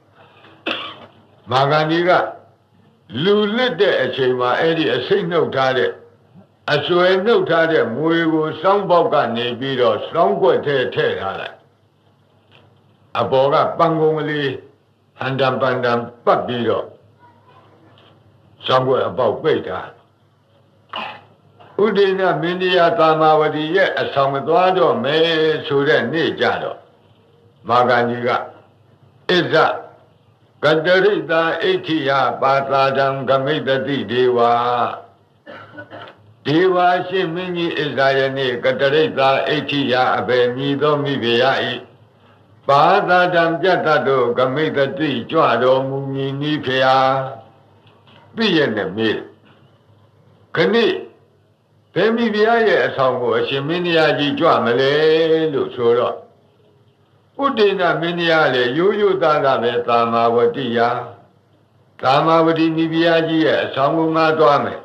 မာဂန္ဒီကလူလစ်တဲ့အချိန်မှာအဲ့ဒီအစိတ်နှုတ်ထားတဲ့အစွဲနှုတ်ထားတဲ့မွေကိုစောင်းပေါက်ကနေပြီးတော့စောင်းကွက်ထဲထည့်ထားလိုက်အပေါ်ကပန်းကုံကလေးဟန်တံပန်တံပတ်ပြီးတော့စောင်းကွက်အပေါက်ပိတ်တာဥဒိဏမင်းတရားသာမာဝတီရဲ့အဆောင်သွားတော့မယ်ဆိုတဲ့နေ့ကြတော့မာဂန္ဒီကအစ္ဆကတရိတာဣဋ္ဌိယပါသာတံဂမိတတိဒေဝဒေဝရှင်မင်းကြီးဣဇာယနေ့ကတရိတာဣဋ္ဌိယအဘယ်မြည်သောမိဖုရားဤပါသာတံပြတ်တတ်သောဂမိတတိကြွတော်မူမည်နိဖုရားပြည့်ရဲ့နဲ့မေးခဏိဘယ်မိဖုရားရဲ့အဆောင်ကိုအရှင်မင်းကြီးကြီးကြွမလဲလို့ဆိုတော့ဥဒိဏမင်းတရားလေရိုးရိုးသားသားပဲသာမာဝတိယသာမာဝတိမိဖုရားကြီးရဲ့အဆောင်ကိုငါသွားမယ်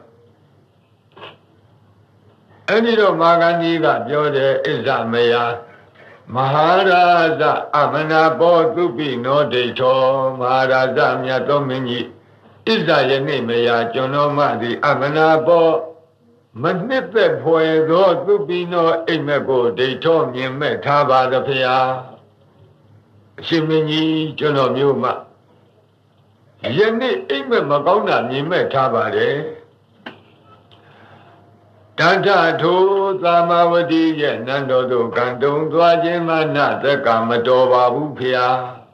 အဲ့ဒီတော့မာဂန္ဒီကပြောတယ်ဣဇမယမဟာရာဇအမနာဘောသူပိနောဒိဋ္ဌောမဟာရာဇမြတ်သောမင်းကြီးဣဇယနေ့မယကျွန်တော်မသည်အမနာဘောမနှစ်သက်ဖွယ်သောသူပိနောအိမ်မက်ကိုဒိဋ္ဌောမြင်မဲ့ထားပါသဖျားအရှင်မင်းကြီးကျွန်တော်မျိုးမှယနေ့အိမ်မက်မကောင်းတာမြင်မဲ့ထားပါတယ်တန်ထထိုသာမာဝတိရဲ့နန်းတော်သို့ကံတုံသွားခြင်းမနသက်ကမတော်ပါဘူးဖေဟာ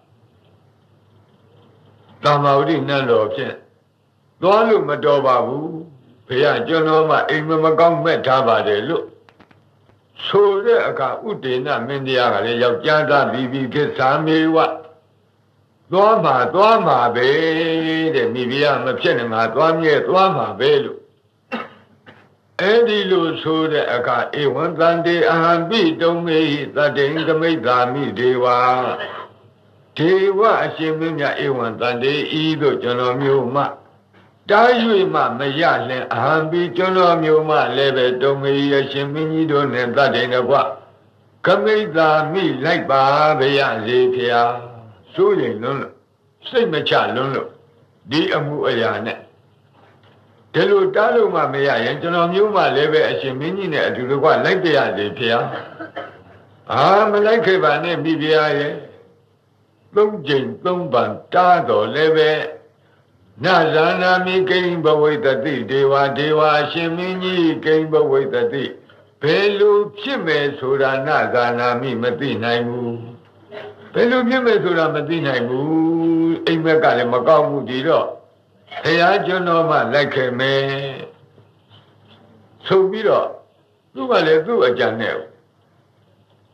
သာမာဝတိနန်းတော်ဖြင့်သွားလို့မတော်ပါဘူးဖေဟာကျွန်တော်မှအိမ်မကောင်းမဲ့ထားပါတယ်လို့ဆိုတဲ့အခါဥဒိဏမင်းတရားကလည်းယောက်ျားသားပြီးကိစ္ဆာမေဝသွားမှာပဲတဲ့မိဖုရားမဖြစ်နဲ့ငါသွားမြဲသွားမှာပဲလို့အဲ့ဒီလိုဆိုတဲ့အခါဧဝံတန္တေအဟံပိတုံမေဟိသတ္တိံကမိတ်သာမိဒေဝဒေဝအရှင်မင်းမြတ်ဧဝံတန္တေဤသို့ကျွန်တော်မျိုးမှတား၍မှမရလင်အဟံပိကျွန်တော်မျိုးမှလည်းပဲတုံမေဟိအရှင်မင်းကြီးတို့နဲ့သတ္တိံတကွကမိတ်သာမိလိုက်ပါဗျာစေဖေဟာစိုးရင်လွန်းလို့စိတ်မချလွန်းလို့ဒီအမှုအရာနဲ့ဒီလိုတားလို့မှမရရင်ကျွန်တော်မျိုးမှလည်းပဲအရှင်မင်းကြီးနဲ့အတူတကွလိုက်ပြရစေဖေဟာမလိုက်ခဲ့ပါနဲ့မိဖုရားရဲ့သုံးကြိမ်သုံးပန်တားတော်လည်းပဲနဇာနာမိကိဉ္ဘဝိတတိဒေဝအရှင်မင်းကြီးကိဉ္ဘဝိတတိဘယ်လိုဖြစ်မယ်ဆိုတာနဇာနာမိမသိနိုင်ဘူးဘယ်လိုဖြစ်မယ်ဆိုတာမသိနိုင်ဘူးအိမ်မက်ကလည်းမကောင်းဘူးဒီတော့ဘုရားကျွန်တော်မှလိုက်ခဲ့မယ်ဆိုပြီးတော့သူကလည်းသူ့အကြံနဲ့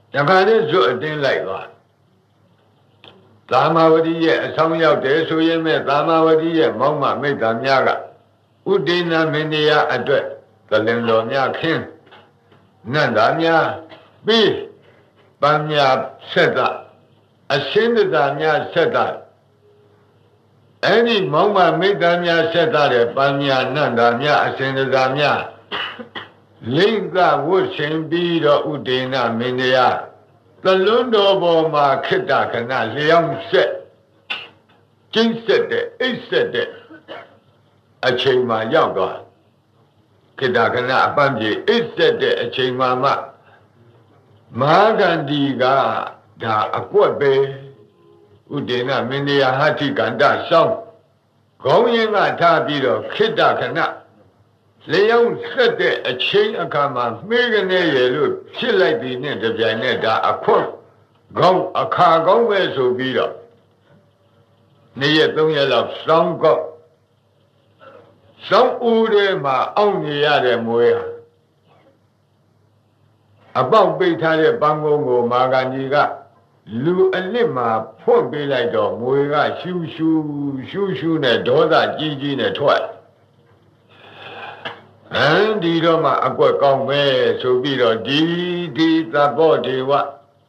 တခါတည်းဇွတ်အတင်းလိုက်သွားသာမဝတိရဲ့အဆောင်ရောက်တယ်ဆိုရင်မဲ့သာမဝတိရဲ့မောင်မမိတ်သားများကဥဒိဏမင်းတရားအတွက်သလင်တော်များခင်းနန္တာများပြီးပန်းများဆက်တာအရှင်းတသာများဆက်တာအဲ့ဒီမောင်မမိတ်သားများဆက်တာတဲ့ပန်းများနန္တာများအရှင်းတသာများလိမ့်ကဝတ်ရှင်ပြီးတော့ဥဒိဏမင်းတရားသလွန်းတော်ပေါ်မှာခိတ္တခဏလျောင်းဆက်ကျင်းဆက်တဲ့အိတ်ဆက်တဲ့အချိန်မှရောက်သွားခိတ္တခဏအပန်းပြေအိတ်ဆက်တဲ့အချိန်မှမဟာဂန္ဒီကဒါအကွက်ပဲဥဒိဏမင်းတရားဟဋ္ဌိကန္တဆောင်းခေါင်းရင်းကထားပြီးတော့ခိတ္တခဏလျောင်းဆက်တဲ့အချိန်အခါမှာမေးကနေရလို့ဖြစ်လိုက်ပြီးနဲ့တပြိုင်နဲ့ဒါအခွတ်ကောင်းအခါကောင်းပဲဆိုပြီးတော့နေ့ရက်3ရက်လောက်စောင်းကောက်စောင်းဦးထဲမှာအောင့်နေရတဲ့မွေးဟာအပေါက်ပိတ်ထားတဲ့ပန်းကုန်းကိုမာဂန္ဒီကလူအလစ်မှာဖွင့်ပေးလိုက်တော့မွေးကရှူရှူရှူရှူနဲ့ဒေါသကြီးကြီးနဲ့ထွက်ဒီတော့မှအကွက်ကောင်းပဲဆိုပြီးတော့ဒီသဘောဒေဝ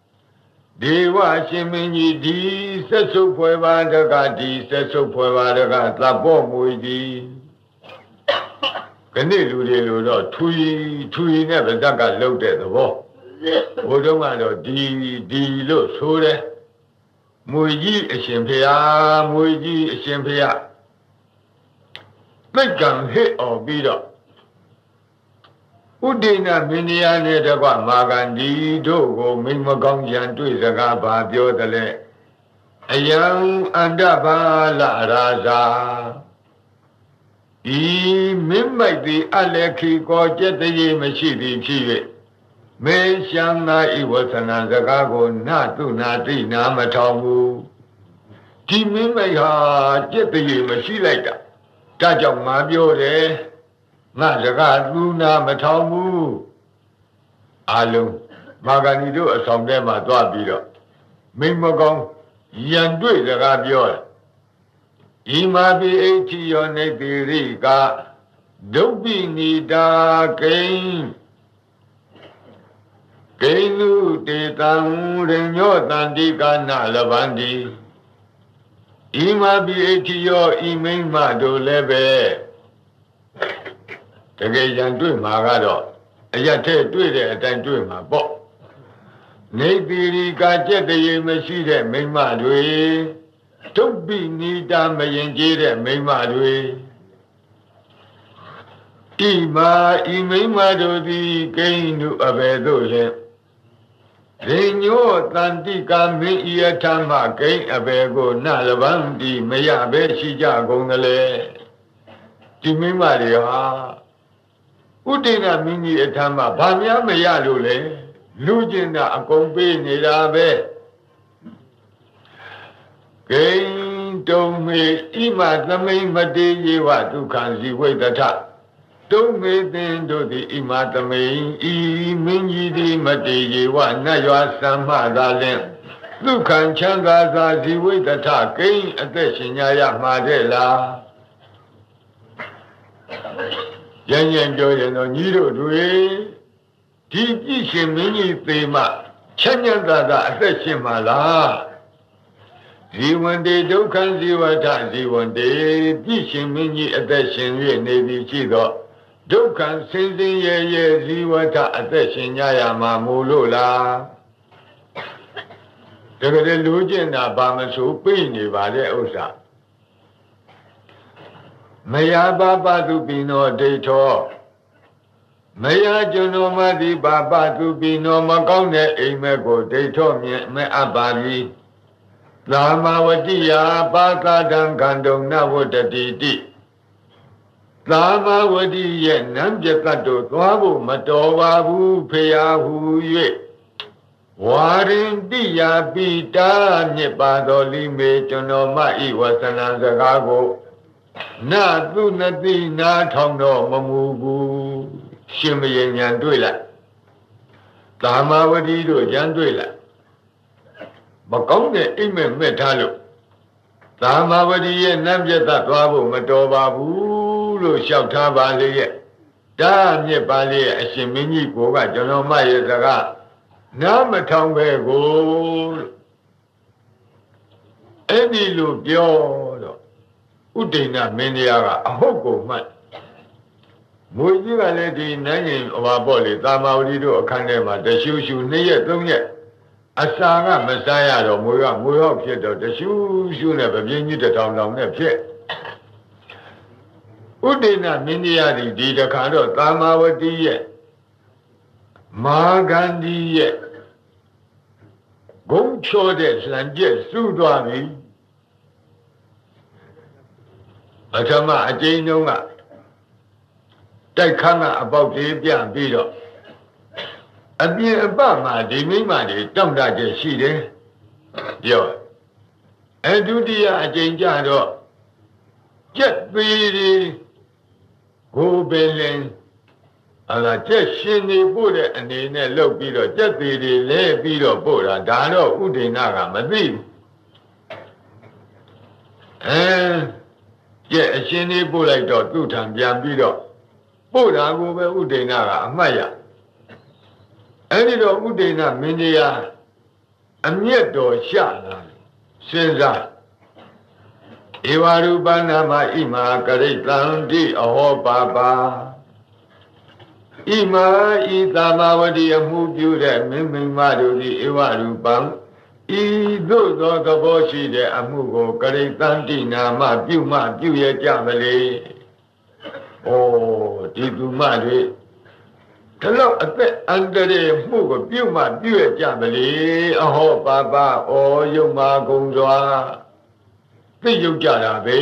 ရှင်မင်းကြီးဒီဆက်စုပ်ဖွယ်ပါတကဒီဆက်စုပ်ဖွယ်ပါတကသဘောမွေကြီးခဏလူတွေလို့တော့ထူရီနဲ့ဗဇက်ကလှုပ်တဲ့သဘောဘုရားကတော့ဒီလို့ဆိုတယ်မွေကြီးအရှင်ဖေဟာမွေကြီးအရှင်ဖေဟာသိက္ကံဟစ်အောင်ပြီးတော့ဥဒိဏမင်းတရားနဲ့တကွမာဂန္ဒီတို့ကိုမိမကောင်းရန်တွေ့စကားပါပြောတယ်လေအယံအန္တဘာလရာဇာဤမင်းမိုက်သည်အလက်ခီကောကျက်တည်းမရှိသည်ဖြစ်၍မေရှံနာဤဝသနာစကားကိုနာတုနာတိနာမထောင်ဘူးဒီမင်းမိုက်ဟာကျက်တည်းမရှိလိုက်တာဒါကြောင့်ငါပြောတယ်ငါစကားလူနာမထောင်ဘူးအလုံးမာဂန္ဒီတို့အဆောင်ထဲမှာသွားပြီးတော့မိမကောင်းရန်တွေ့စကားပြောတယ်ဤမာပိအိဋ္ဌိယောနေတိရိကဒုပိနိတာကိဉ္ကိနုတေတံရညောတန္တိကနာလဗန္တိဤမာပိအိဋ္ဌိယောဤမိမတို့လည်းပဲတကယ်ရန်တွေ့မှာကတော့အရထဲတွေ့တဲ့အတိုင်းတွေ့မှာပေါ့နေတိရိကကျက်တရေမရှိတဲ့မိမတွေဒုပိနိတာမရင်ကျေးတဲ့မိမတွေဤမှာဤမိမတို့သည်ကိဉ္နုအဘယ်သို့လဲရေညောတန္တိကမင်းဤအထမကိဉ္အဘယ်ကိုနလဗန္တိမရပဲရှိကြကုန်တယ်လေဒီမိမတွေဟာဥဒိဏမင်းကြီးအထမဘာများမရလို့လဲလူကျင်တာအကုန်ပေးနေတာပဲကိဉ္တုံမေဣမသမိမတေယေဝဒုက္ခံဇီဝိတထတုံမေသင်တို့သည်ဣမသမိဤမင်းကြီးသည်မတေယေဝနတ်ရွာစံမှသာလင်ဒုက္ခံချမ်းသာစွာဇီဝိတထကိဉ္အသက်ရှင်ကြရမှာတဲ့လားရန်ပြောရင်တော့ညီတို့တွေဒီပြည့်ရှင်မင်းကြီးသေမှချမ်းသာအသက်ရှင်မှာလားဇီဝန္တေဒုက္ခံဇီဝထဇီဝန္တေပြည့်ရှင်မင်းကြီးအသက်ရှင်၍နေသည်ရှိသောဒုက္ခံစင်စင်ရဲဇီဝထအသက်ရှင်ကြရမှာမို့လို့လားတကယ်လူကျင်တာဘာမဆိုပြိနေပါတဲ့ဥစ္စာမယဘာပတုပိနောဒိဋ္ဌောမယကျွန်တော်မသည်ဘာပတုပိနောမကောင်းတဲ့အိမ်မက်ကိုဒိဋ္ဌောမြင်မဲ့အပ်ပါပြီသာမဝတိယပါကတံခန္တုံနဝတ္တိတိသာမဝတိရဲ့နံပြတ်တ်တို့သွားဖို့မတော်ပါဘူးဖေယဟူ၍ဝါရင်တိယပိတာမြစ်ပါတော်လိမေကျွန်တော်မဤဝဆနာစကားကိုနာသူနတိနာထောင်တော့မမူဘူးရှင်မယဉာဏ်တွေ့လိုက်သာမဝတိတို့ရန်တွေ့လာမကောင်းတဲ့အိမ်မက်မဲ့ထားလို့သာမဝတိရဲ့နတ်ပြတ်သွားဖို့မတော်ပါဘူးလို့လျှောက်ထားပါလေရဲ့ဒါမြစ်ပါလေရဲ့အရှင်မင်းကြီးကိုကကျွန်တော်မရဲ့စကားနားမထောင်ပဲကိုအဲ့ဒီလိုပြောတော့ဥဒိဏမင်းတရားကအဟုတ်ကိုမှတ်မွေကြီးကလည်းဒီနိုင်ရင်ဟောပေါ့လေသာမဝတိတို့အခန်းထဲမှာတရှူရှူ2ရက်3ရက်အစာကမစားရတော့မွေဟောက်ဖြစ်တော့တရှူရှူနဲ့ဗပြင်းကြီးတစ်ထောင်နဲ့ဖြစ်ဥဒိဏမင်းတရားဒီတခါတော့သာမဝတိရဲ့မာဂန္ဒီရဲ့ဂုံချောတဲ့လှန်ကျက်စုသွားပြီပထမအကျဉ်းတုန်းကတိုက်ခန်းကအပေါက်သေးပြပြီးတော့အပြင်အပမှာဒီမိမတွေတောင့်တချက်ရှိတယ်ပြောဒုတိယအကျဉ်းကြတော့ကျက်သေးတယ်ကိုပင်လင်ကျက်ရှင်နေပို့တဲ့အနေနဲ့လှုပ်ပြီးတော့ကျက်သေးတွေလဲပြီးတော့ပို့တာဒါတော့ဥဒိဏကမသိဘူးကျက်အရှင်နေပို့လိုက်တော့သူ့ထံပြန်ပြီးတော့ပို့တာကိုပဲဥဒိဏကအမှတ်ရအဲ့ဒီတော့ဥဒိဏမင်းကြီးအမျက်တော်ရှလာစဉ်းစားဧဝရူပနာမဣမာကရိတံတိအဟောပါပါဣမာဤသာမဝတိအမှုပြုတဲ့မင်းမိန်းမတို့သည်ဧဝရူပံဤသို့သောသဘောရှိတဲ့အမှုကိုကရိတံတိနာမပြုရကြမလေဒီသူမတွေဒါတော့အသက်အန္တရာယ်မှုကိုပြုရကြမလေအဟောပါပါယုံမာကုန်စွာသိယုတ်ကြတာပဲ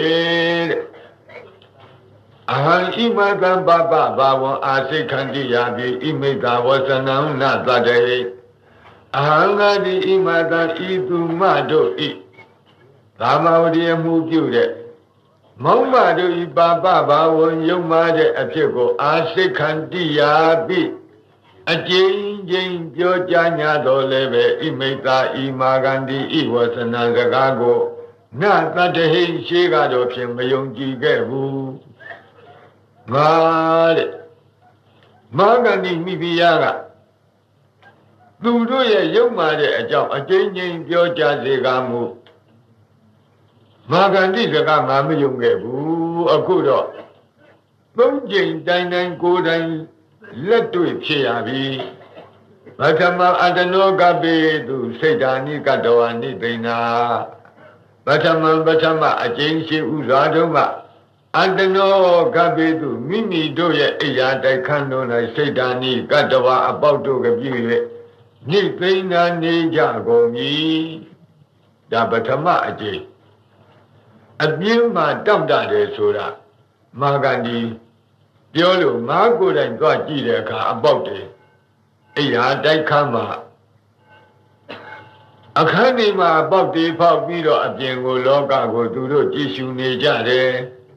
တဲ့အဟံဣမသံပပဘာဝံအာစိခန္တိယာပိဣမိတဝဆနံနသတ္တေအဟံငါတိဣမသံဤသူမတို့ဤသာမဝတိအမှုပြုတဲ့မောင်မတို့ဤပပဘာဝံယုံမာတဲ့အဖြစ်ကိုအာစိခန္တိယာပိအကျဉ်းချင်းပြောကြား냐တော်လည်းပဲဣမိတဤမာဂန္တိဤဝဆနံစကားကိုနသတ္တေရှိကတော့ဖြင့်မယုံကြည်ခဲ့ဘူးငါတဲ့မာဂန္တိမိဖုရားကသူတို့ရဲ့ယုံမာတဲ့အကြောင်းအကျဉ်းချင်းပြောကြားစေကားမူမာဂန္တိစကားငါမယုံခဲ့ဘူးအခုတော့သုံးကြိမ်တိုင်းကိုယ်တိုင်လက်တွေ့ဖြစ်ရပြီပထမအတနောကပိသူစိတ်ဓာနိကတဝနိသိဏပထမအကျဉ်းရှိဥစွာတုံးကအတနောကပိသူမိမိတို့ရဲ့အိယာတိုက်ခန်းတို့၌စိတ်ဓာနိကတဝအပေါက်တို့ကပြု၍နိသိဏနေကြကုန်ပြီဒါပထမအကျဉ်းအပြင်းမှာတောင့်တတယ်ဆိုတာမာဂန္ဒီပြောလို့ငါကိုယ်တိုင်သွားကြည့်တဲ့အခါအပေါက်တယ်အိယာတိုက်ခန်းမှာအခန်းဒီမှာအပေါက်တေးဖောက်ပြီးတော့အပြင်ကိုလောကကိုသူတို့ကြည်ရှုနေကြတယ်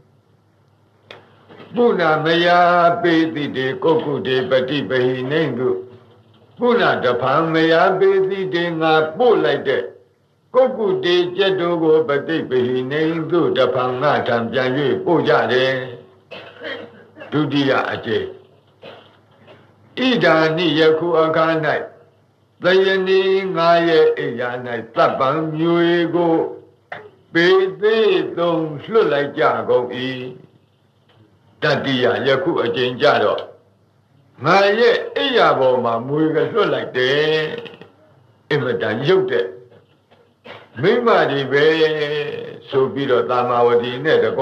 ပုဏ္ဏမယပေတိတေကုက္ကုတေပฏิပဟိနေတုပုဏ္ဏတဖန်မယပေတိတေငါပို့လိုက်တဲ့ကုက္ကုတေကျက်တို့ကိုပฏิပဟိနေတုတဖန်ငါထံပြန်၍ပို့ကြတယ်ဒုတိယအကျင့်ဣဒာနိယခုအခါ၌သယနီငါရဲ့အိယာ၌တပ်ပံမျိုးကိုပေသေးသုံးလွတ်လိုက်ကြကုန်၏တတိယယခုအကျင့်ကြတော့ငါရဲ့အိယာပေါ်မှာမွေကလွတ်လိုက်တယ်အင်မတန်ရုပ်တဲ့မိမတွေပဲဆိုပြီးတော့သာမဝတိနဲ့တကွ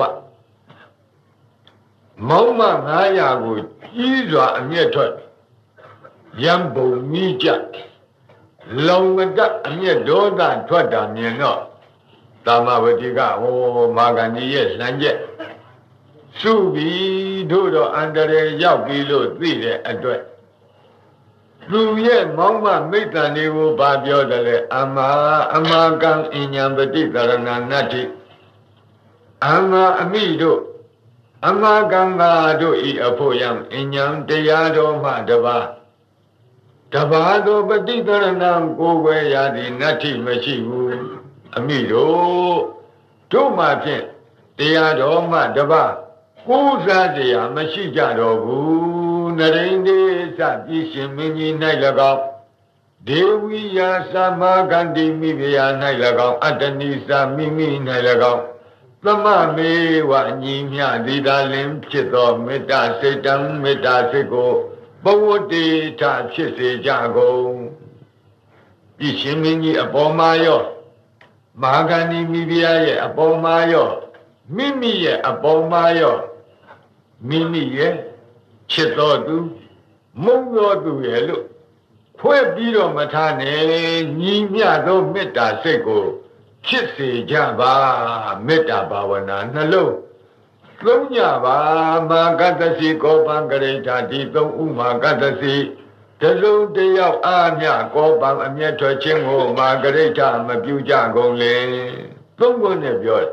မောင်မ900ကိုကြီးစွာအမျက်ထွက်ရံပုံမိကြလောင်မတအမျက်ဒေါသထွက်တာမြင်တော့သာမဝတိကမာဂန္ဒီရဲ့လှမ်းချက်စုပြီးတို့တော့အန္တရာယ်ရောက်ပြီလို့သိတဲ့အတွက်သူရဲ့မောင်မမိတ်တန်လေးကိုဗာပြောတယ်လေအမကံအញ្ញံပฏิကရဏနတ္တိအမိတို့အမကံတို့ဤအဖို့ယံအញ្ញံတရားတော်မှတပါ Tabado Patitanam Gowe Yadi Nati Mashivu Amido Tomapin Deadoma Daba Kuza dea Mashijado Narende Sabi Shimini Nailagao Dewi Yasama Gandhi Mivya Nailagao Adanisa Mimi Nailagao Lama Me Wanyimya Didalim Chito Meta Setam Meta Seko Bawati Ta Chise Jago Ishimini Abomayo Mahagani Mivya Abomayo Mimi Abomayo Mimi Chito Du Mungo Du Yelu Kwe Biro Matane Nyimya Do Meta Seko Chise Java Meta Bawana Nalo Lunya ba Magatasi Kopan Gareta Tito Umagatasi Telu Deyao Anya Kopan Amieto Chingo Margareta Mabuja Gole Tungo Nebio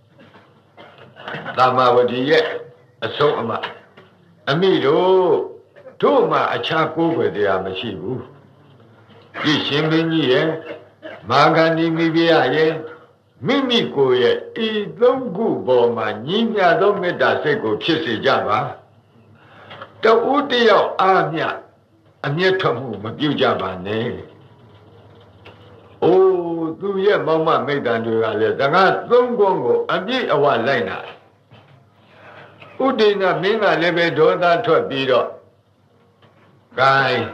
Tamawadi yet a soma Amido Toma a chaco with the Amashibu Ishimini Magani Mibia Mimi Koye, E. Longu Boma, Nina Domeda Sego, Chisi Java. The Udio Amia, Amietamu, Mabuja ne. Oh, do ye Mama made under a Danga, Longongo, and ye a one liner. Udina Mina Lebedoda to a bido. Guy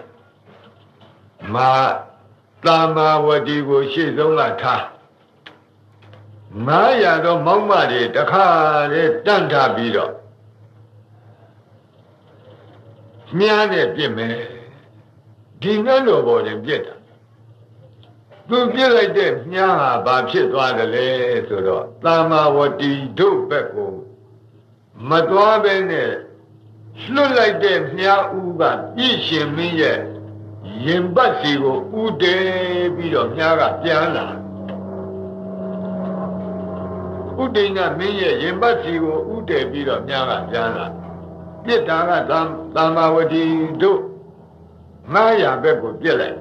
Ma Lama Wadigo, she's on la ta. Maya do Mama de Dakar, Danta Bido. Miane Pime, Dinano Body Pieta. Do be like them, Nya, Babshit Wadale, Sodo, Lama, what do you do, Beko? Matwa Bene, slow like them, Nya Uga, Ishim Miye, Yimbasigo, Ude, Bido, Nyaga, Piana. Udina Miye, Yimbasigo, Ude, Bido, Nyaga, Piana. Yetanga, Lama, what do you do? Maya Beko, Piele.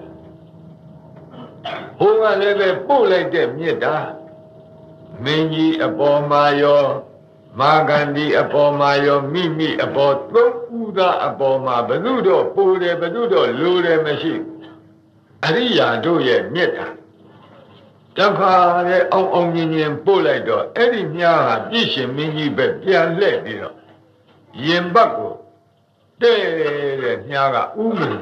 Who are never pull like them, Yeta? Mingy upon Mayo. Magandi upon Mayo, Mimi about Uda upon my Benudo, Pure Benudo, Lure machine. Aria do ye meta. Taka on Indian Polaito, Eddie Mia, Bishop Mini Bepian Lady. Yembako, De Yaga Umi.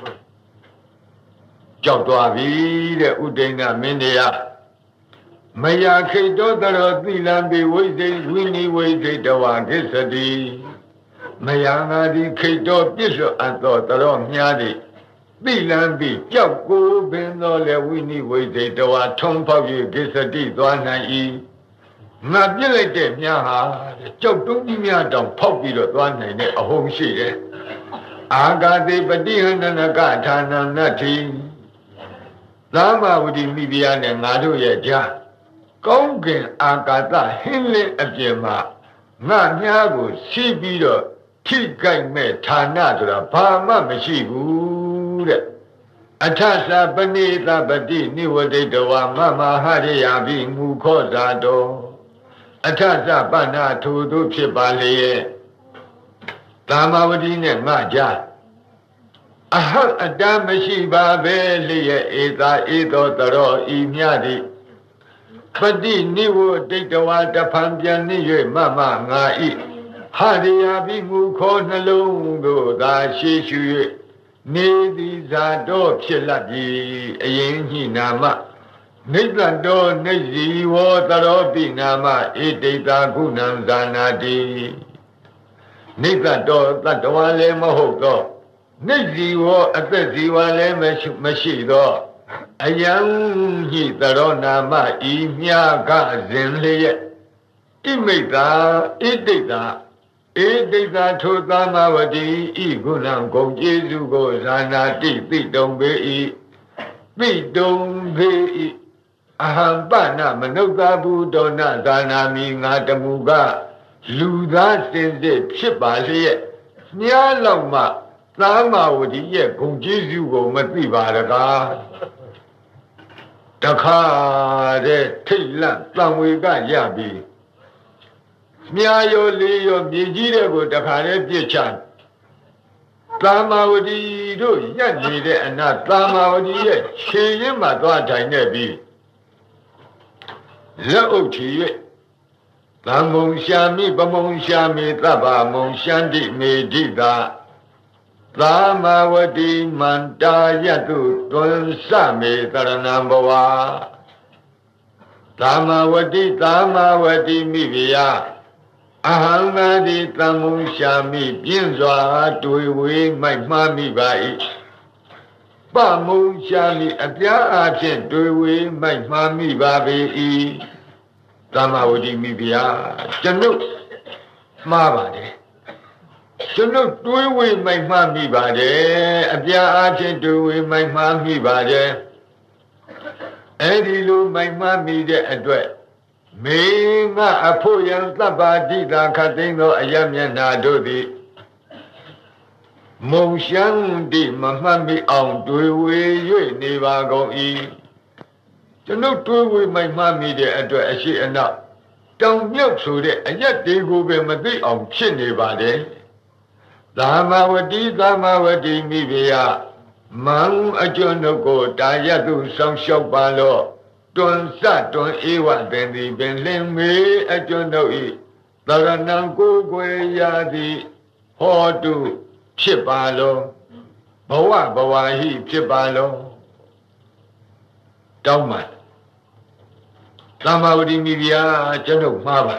Jotuavi, the Udena Mindia. Maya Kato, Lambi, waited, Winnie waited the one, Gissadi. Mayana di Kato, Bishop, and thought the long Yadi. Lambi, Joko, Beno, Winnie waited the one, Tom Poggy, Gissadi, Dwana. Not like them, Yaha, Jokumia don't poppy the one in a home sheet. I got the Badian and a Gatana Nati. Lama would be an and Nadu Yaja. Gongen Agata Hinley Ajema, Nanyago, Sibido, Tikai me Tanadra, Pama Mashibu. Atasa Banita Badi, Niwade Doa, Mama Hariabi, Mukozado. Atasa Bana to do Chibale. Tamawdine Maja. Aha Adamashiba Velia is a Edo Taro Imiadi. Padi Niwo Ditawa Pandian Niye Mama Ngai Hariabi Muko Nalungo Da Shishu Nedi Zado Chilaji Ayenhi Nama Nidlando Nezi Wataro Nama Edita Gunam Zanadi Nidlando Latawale Mahogo Nezi Wa Ataziwale Mashido Ayang he Tarona Ma Imyaga Zenley. Imita, Edita, Edita to Tamawadi, Igunam Go Jesu go Zanati, Bidom Be Ahambana Manoga Budona Zanami Natamuga, Luda Sense Chipali, Nyalama, သာမဝတိရဲ့ဂုဏ်ကျေးဇူးကိုမသိပါတကားတခါတဲ့ထိတ်လန့်တံဝေကရပြီးမြာရောလေးရောမြေကြီးတွေကိုတခါနဲ့ပြစ်ချသာမဝတိတို့ရက်နေတဲ့အနာသာမဝတိရဲ့ခြေရင်းမှာသွားထိုင်နေပြီးလက်အုပ်ချီ၍သံမုံရှာမိပမုံရှာမိသဗ္ဗမုံရှန္တိမေဒိတာသာမဝတိမန္တာယတုတွန်စမေတရဏံဘဝသာမဝတိမိဖုရားအဟံငါတိသံမုံရှာမိပြင်းစွာတွေ့ဝေမိုက်မှားမိပါ၏ပမုံရှာမိအပြားအဖြစ်တွေ့ဝေမိုက်မှားမိပါပေ၏သာမဝတိမိဖုရားကျွန်ုပ်မှားပါတယ်ကျွန်ုပ်တွေးဝေမိုက်မှားမိပါတယ်အပြားအဖြစ်တွေ့ဝေမိုက်မှားမိပါတယ်အဲ့ဒီလိုမိုက်မှားမိတဲ့အတွက်မေငါအဖို့ယံသဗ္ဗတိတာခတ်သိမ်းသောအယမျက်နာတို့သည်မုံရှမ်းတိမမှတ်မိအောင်တွေ့ဝေ၍နေပါကုန်၏ကျွန်ုပ်တွေးဝေမိုက်မှားမိတဲ့အတွက်အရှိအနောက်တောင်မြုပ်ဆိုတဲ့အရက်တေကိုပဲမသိအောင်ဖြစ်နေပါတယ်သာမဝတိမိဖုရားမံအကျွန်းတို့ကိုတာယတုဆောင်လျှောက်ပါလော့တွန်စတွန်ဧဝသင်သည်ပင်လင်းမေအကျွန်းတို့ဤသရဏံကိုယ်ွယ်ရာသည်ဟောတုဖြစ်ပါလောဘဝဘဝဟိဖြစ်ပါလောတောင်းပါသာမဝတိမိဖုရားကျွန်ုပ်မှားပါ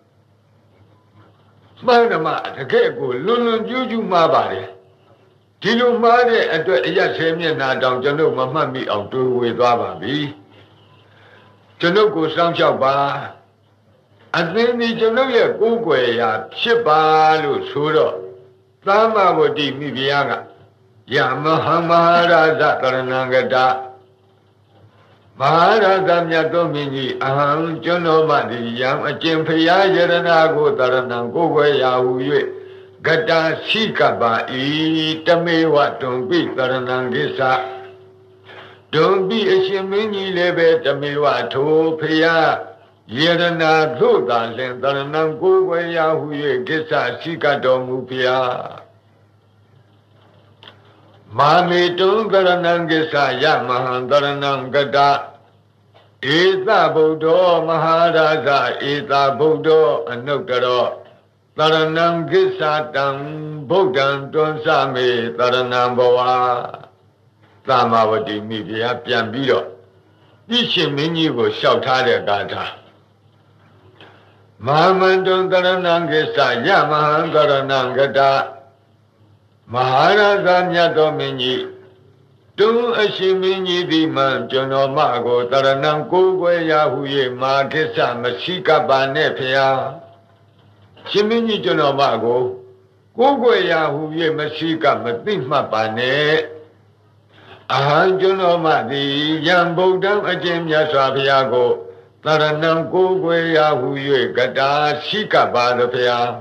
မှန်ဓမ္မတကယ်ကိုလွန်လွန်ကျူးကျူးမှားပါတယ်ဒီလိုမှားတဲ့အတွက်အရက်ဆဲမျက်နှာတောင်ကျွန်ုပ်မမှတ်မိအောင်တွေးဝေသွားပါပြီကျွန်ုပ်ကိုစောင့်ရှောက်ပါအသင်းဒီကျွန်ုပ်ရဲ့ကိုယ်ွယ်ရာဖြစ်ပါလို့ဆိုတော့သာမဝတိမိဖုရားကယမဟာမဟာရာဇတရဏံကတမဟာရာဇမြတ်သောမင်းကြီးအဟံကျွန်တော်မှဒီယံအကျင့်ဖရာယရဏကိုတရဏံကိုယ်ွယ်ရာဟု၍ဂတရှိကပါဤတမေဝတွန်ပိတရဏံကိစ္စတွန်ပိအရှင်မင်းကြီးလည်းပဲတမေဝထိုဖရာယရဏသို့သာလင်တရဏံကိုယ်ွယ်ရာဟု၍ကိစ္စရှိကတော်မူဖရာမာမေတုံတရဏံကိစ္စယမဟံတရဏံကတဧသဗုဒ္ဓောမဟာရာဇဧသဗုဒ္ဓောအနုတ္တရောတရဏံကိစ္စတံဗုဒ္ဓံတွန်စမေတရဏံဘဝသာမဝတိမိဖုရားပြန်ပြီးတော့ပြည့်ရှင်မင်းကြီးကိုလျှောက်ထားတဲ့ဂါထာမဟာမန္တုံတရဏံကိစ္စယမဟံတရဏံကတမဟာရာဇမြတ်သောမင်းကြီးတုံအရှင်မင်းကြီးသည်မှကျွန်တော်မကိုတရဏံကိုယ်ွယ်ရာဟု၍မာကိစ္စမရှိကပ်ပါနဲ့ဖျားရှင်မင်းကြီးကျွန်တော်မကိုကိုယ်ွယ်ရာဟု၍မရှိကပ်မသိမှတ်ပါနဲ့အဟံကျွန်တော်မသည်ယံဗုဒ္ဓံအကျင့်မြတ်စွာဘုရားကိုတရဏံကိုယ်ွယ်ရာဟု၍ကတာရှိကပ်ပါသောဖျား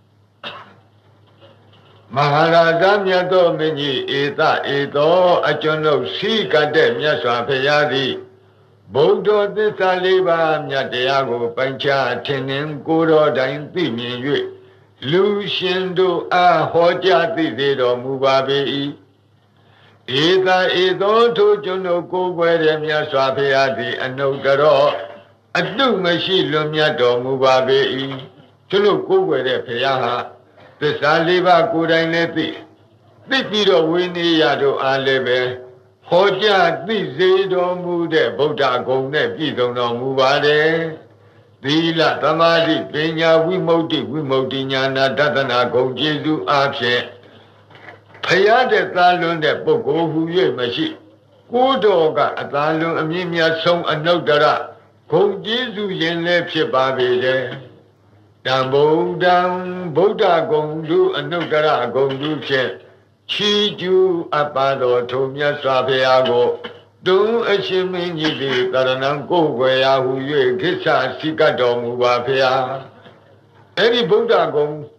မဟာရာဇမြတ်သောမင်းကြီးဧသောအကျွန်ုပ်ရှိကတဲ့မြတ်စွာဘုရားသည်ဗုဒ္ဓသစ္စာလေးပါးမြတ်တရားကိုပိုင်ခြားထင်နှင်းကိုယ်တော်တိုင်သိမြင်၍လူရှင်တို့အားဟောကြားသိသေးတော်မူပါပေ၏ဧသောထိုကျွန်ုပ်ကိုယ်ွယ်တဲ့မြတ်စွာဘုရားသည်အနုတ္တရောအတုမရှိလွန်မြတ်တော်မူပါပေ၏ကျွန်ုပ်ကိုယ်ွယ်တဲ့ဘုရားဟာသစ္စာလေးပါးကိုယ်တိုင်လည်းသိပြီးတော့ဝိနည်းရတို့အားလည်းပဲဟောကြားသိစေတော်မူတဲ့ဗုဒ္ဓဂုဏ်နဲ့ပြည့်စုံတော်မူပါတယ်သီလသမာဓိပညာဝိမု ക്തി ဉာဏတတနာဂုဏ်ကျေးဇူးအားဖြင့်ဖရာတဲ့သာလွန်တဲ့ပုဂ္ဂိုလ်ဟူ၍မရှိကိုယ်တော်ကအသာလွန်အမြင့်မြတ်ဆုံးအနုတ္တရဂုဏ်ကျေးဇူးရင်လည်းဖြစ်ပါပေတယ်တံဗုဒ္ဓံဗုဒ္ဓဂုံတုအနုတ္တရဂုံတုဖြင့်ချီးကျူးအပ်ပါတော်ထိုမြတ်စွာဘုရားကိုတုံအရှင်မင်းကြီးသည်တရဏံကိုယ်ွယ်ရာဟု၍ခိစ္ဆရှိကတော်မူပါဖျားအဲ့ဒီဗုဒ္ဓဂုံ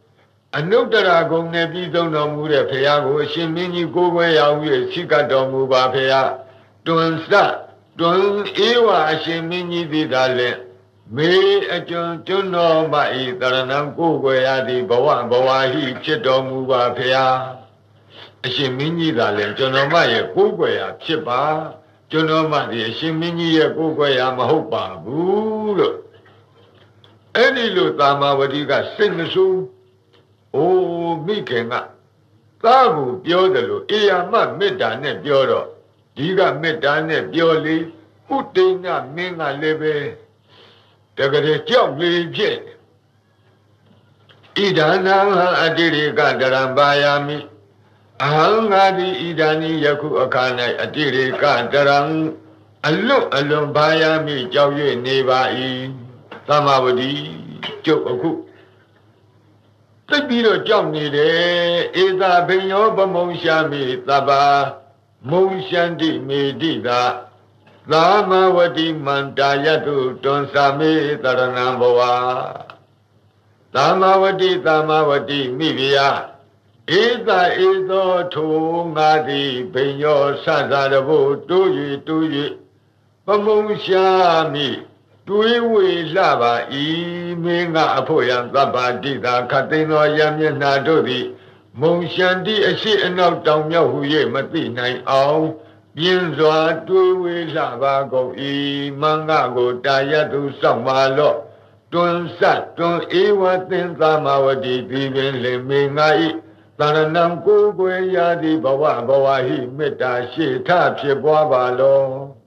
အနုတ္တရာဂုံနဲ့ပြီးဆုံးတော်မူတဲ့ဖရာကိုအရှင်မင်းကြီးကိုယ်ွယ်ရောက်၍ရှိကတ်တော်မူပါဖရာတွန်စတွန်ဧဝအရှင်မင်းကြီးသည်သာလင်မေအကျွန်းတော်မဤတရဏံကိုယ်ွယ်ရသည်ဘဝဘဝဟိဖြစ်တော်မူပါဖရာအရှင်မင်းကြီးသာလင်ကျွန်တော်မရဲ့ကိုယ်ွယ်ရဖြစ်ပါကျွန်တော်မဒီအရှင်မင်းကြီးရဲ့ကိုယ်ွယ်ရမဟုတ်ပါဘူးလို့အဲ့ဒီလိုသာမဝတိကစိတ်မဆိုးအိုးမိခင်ကသားကိုပြောတယ်လို့အေယာမမေတ္တာနဲ့ပြောတော့ဒီကမေတ္တာနဲ့ပြောလေဥတိဏမင်းကလည်းပဲတကယ်ကြောက်လေဖြစ်ဣဒာနံအတိရိကတရံပါယမိအဟံငါသည်ဣဒာနိယခုအခါ၌အတိရိကတရံအလွန်ပါယမိကြောက်၍နေပါ၏သမဝတိကျုပ်အခုသိပြီးတော့ကြောက်နေတယ်ဧသာဘိညောပမုံရှာမိသဗ္ဗမုံရှန္တိမေတိတာသမဝတိမန္တာယတုတွန်စာမေတရဏံဘဝသမဝတိမိဖုရားဧသာဧသောထိုငါသည်ဘိညောဆသရဘုတိုး၍ပမုံရှာမိတွေးဝေလှပါဤမင်းကအဖို့ရန်သဗ္ဗတိတာခတ်သိမ်းသောရမျက်နှာတို့သည်မုံရှန္တိအရှိအနောက်တောင်မြောက်ဟု၍မသိနိုင်အောင်ပြင်းစွာတွေးဝေလှပါကုန်ဤမင်္ဂကိုတာယတုစောင့်ပါလော့တွန်ဧဝသင်္သမဝတိဒီပင်လင်မေငါဤတရဏံကိုယ်ွယ်ရာသည်ဘဝဟိမေတ္တာရှိထဖြစ်ပွားပါလော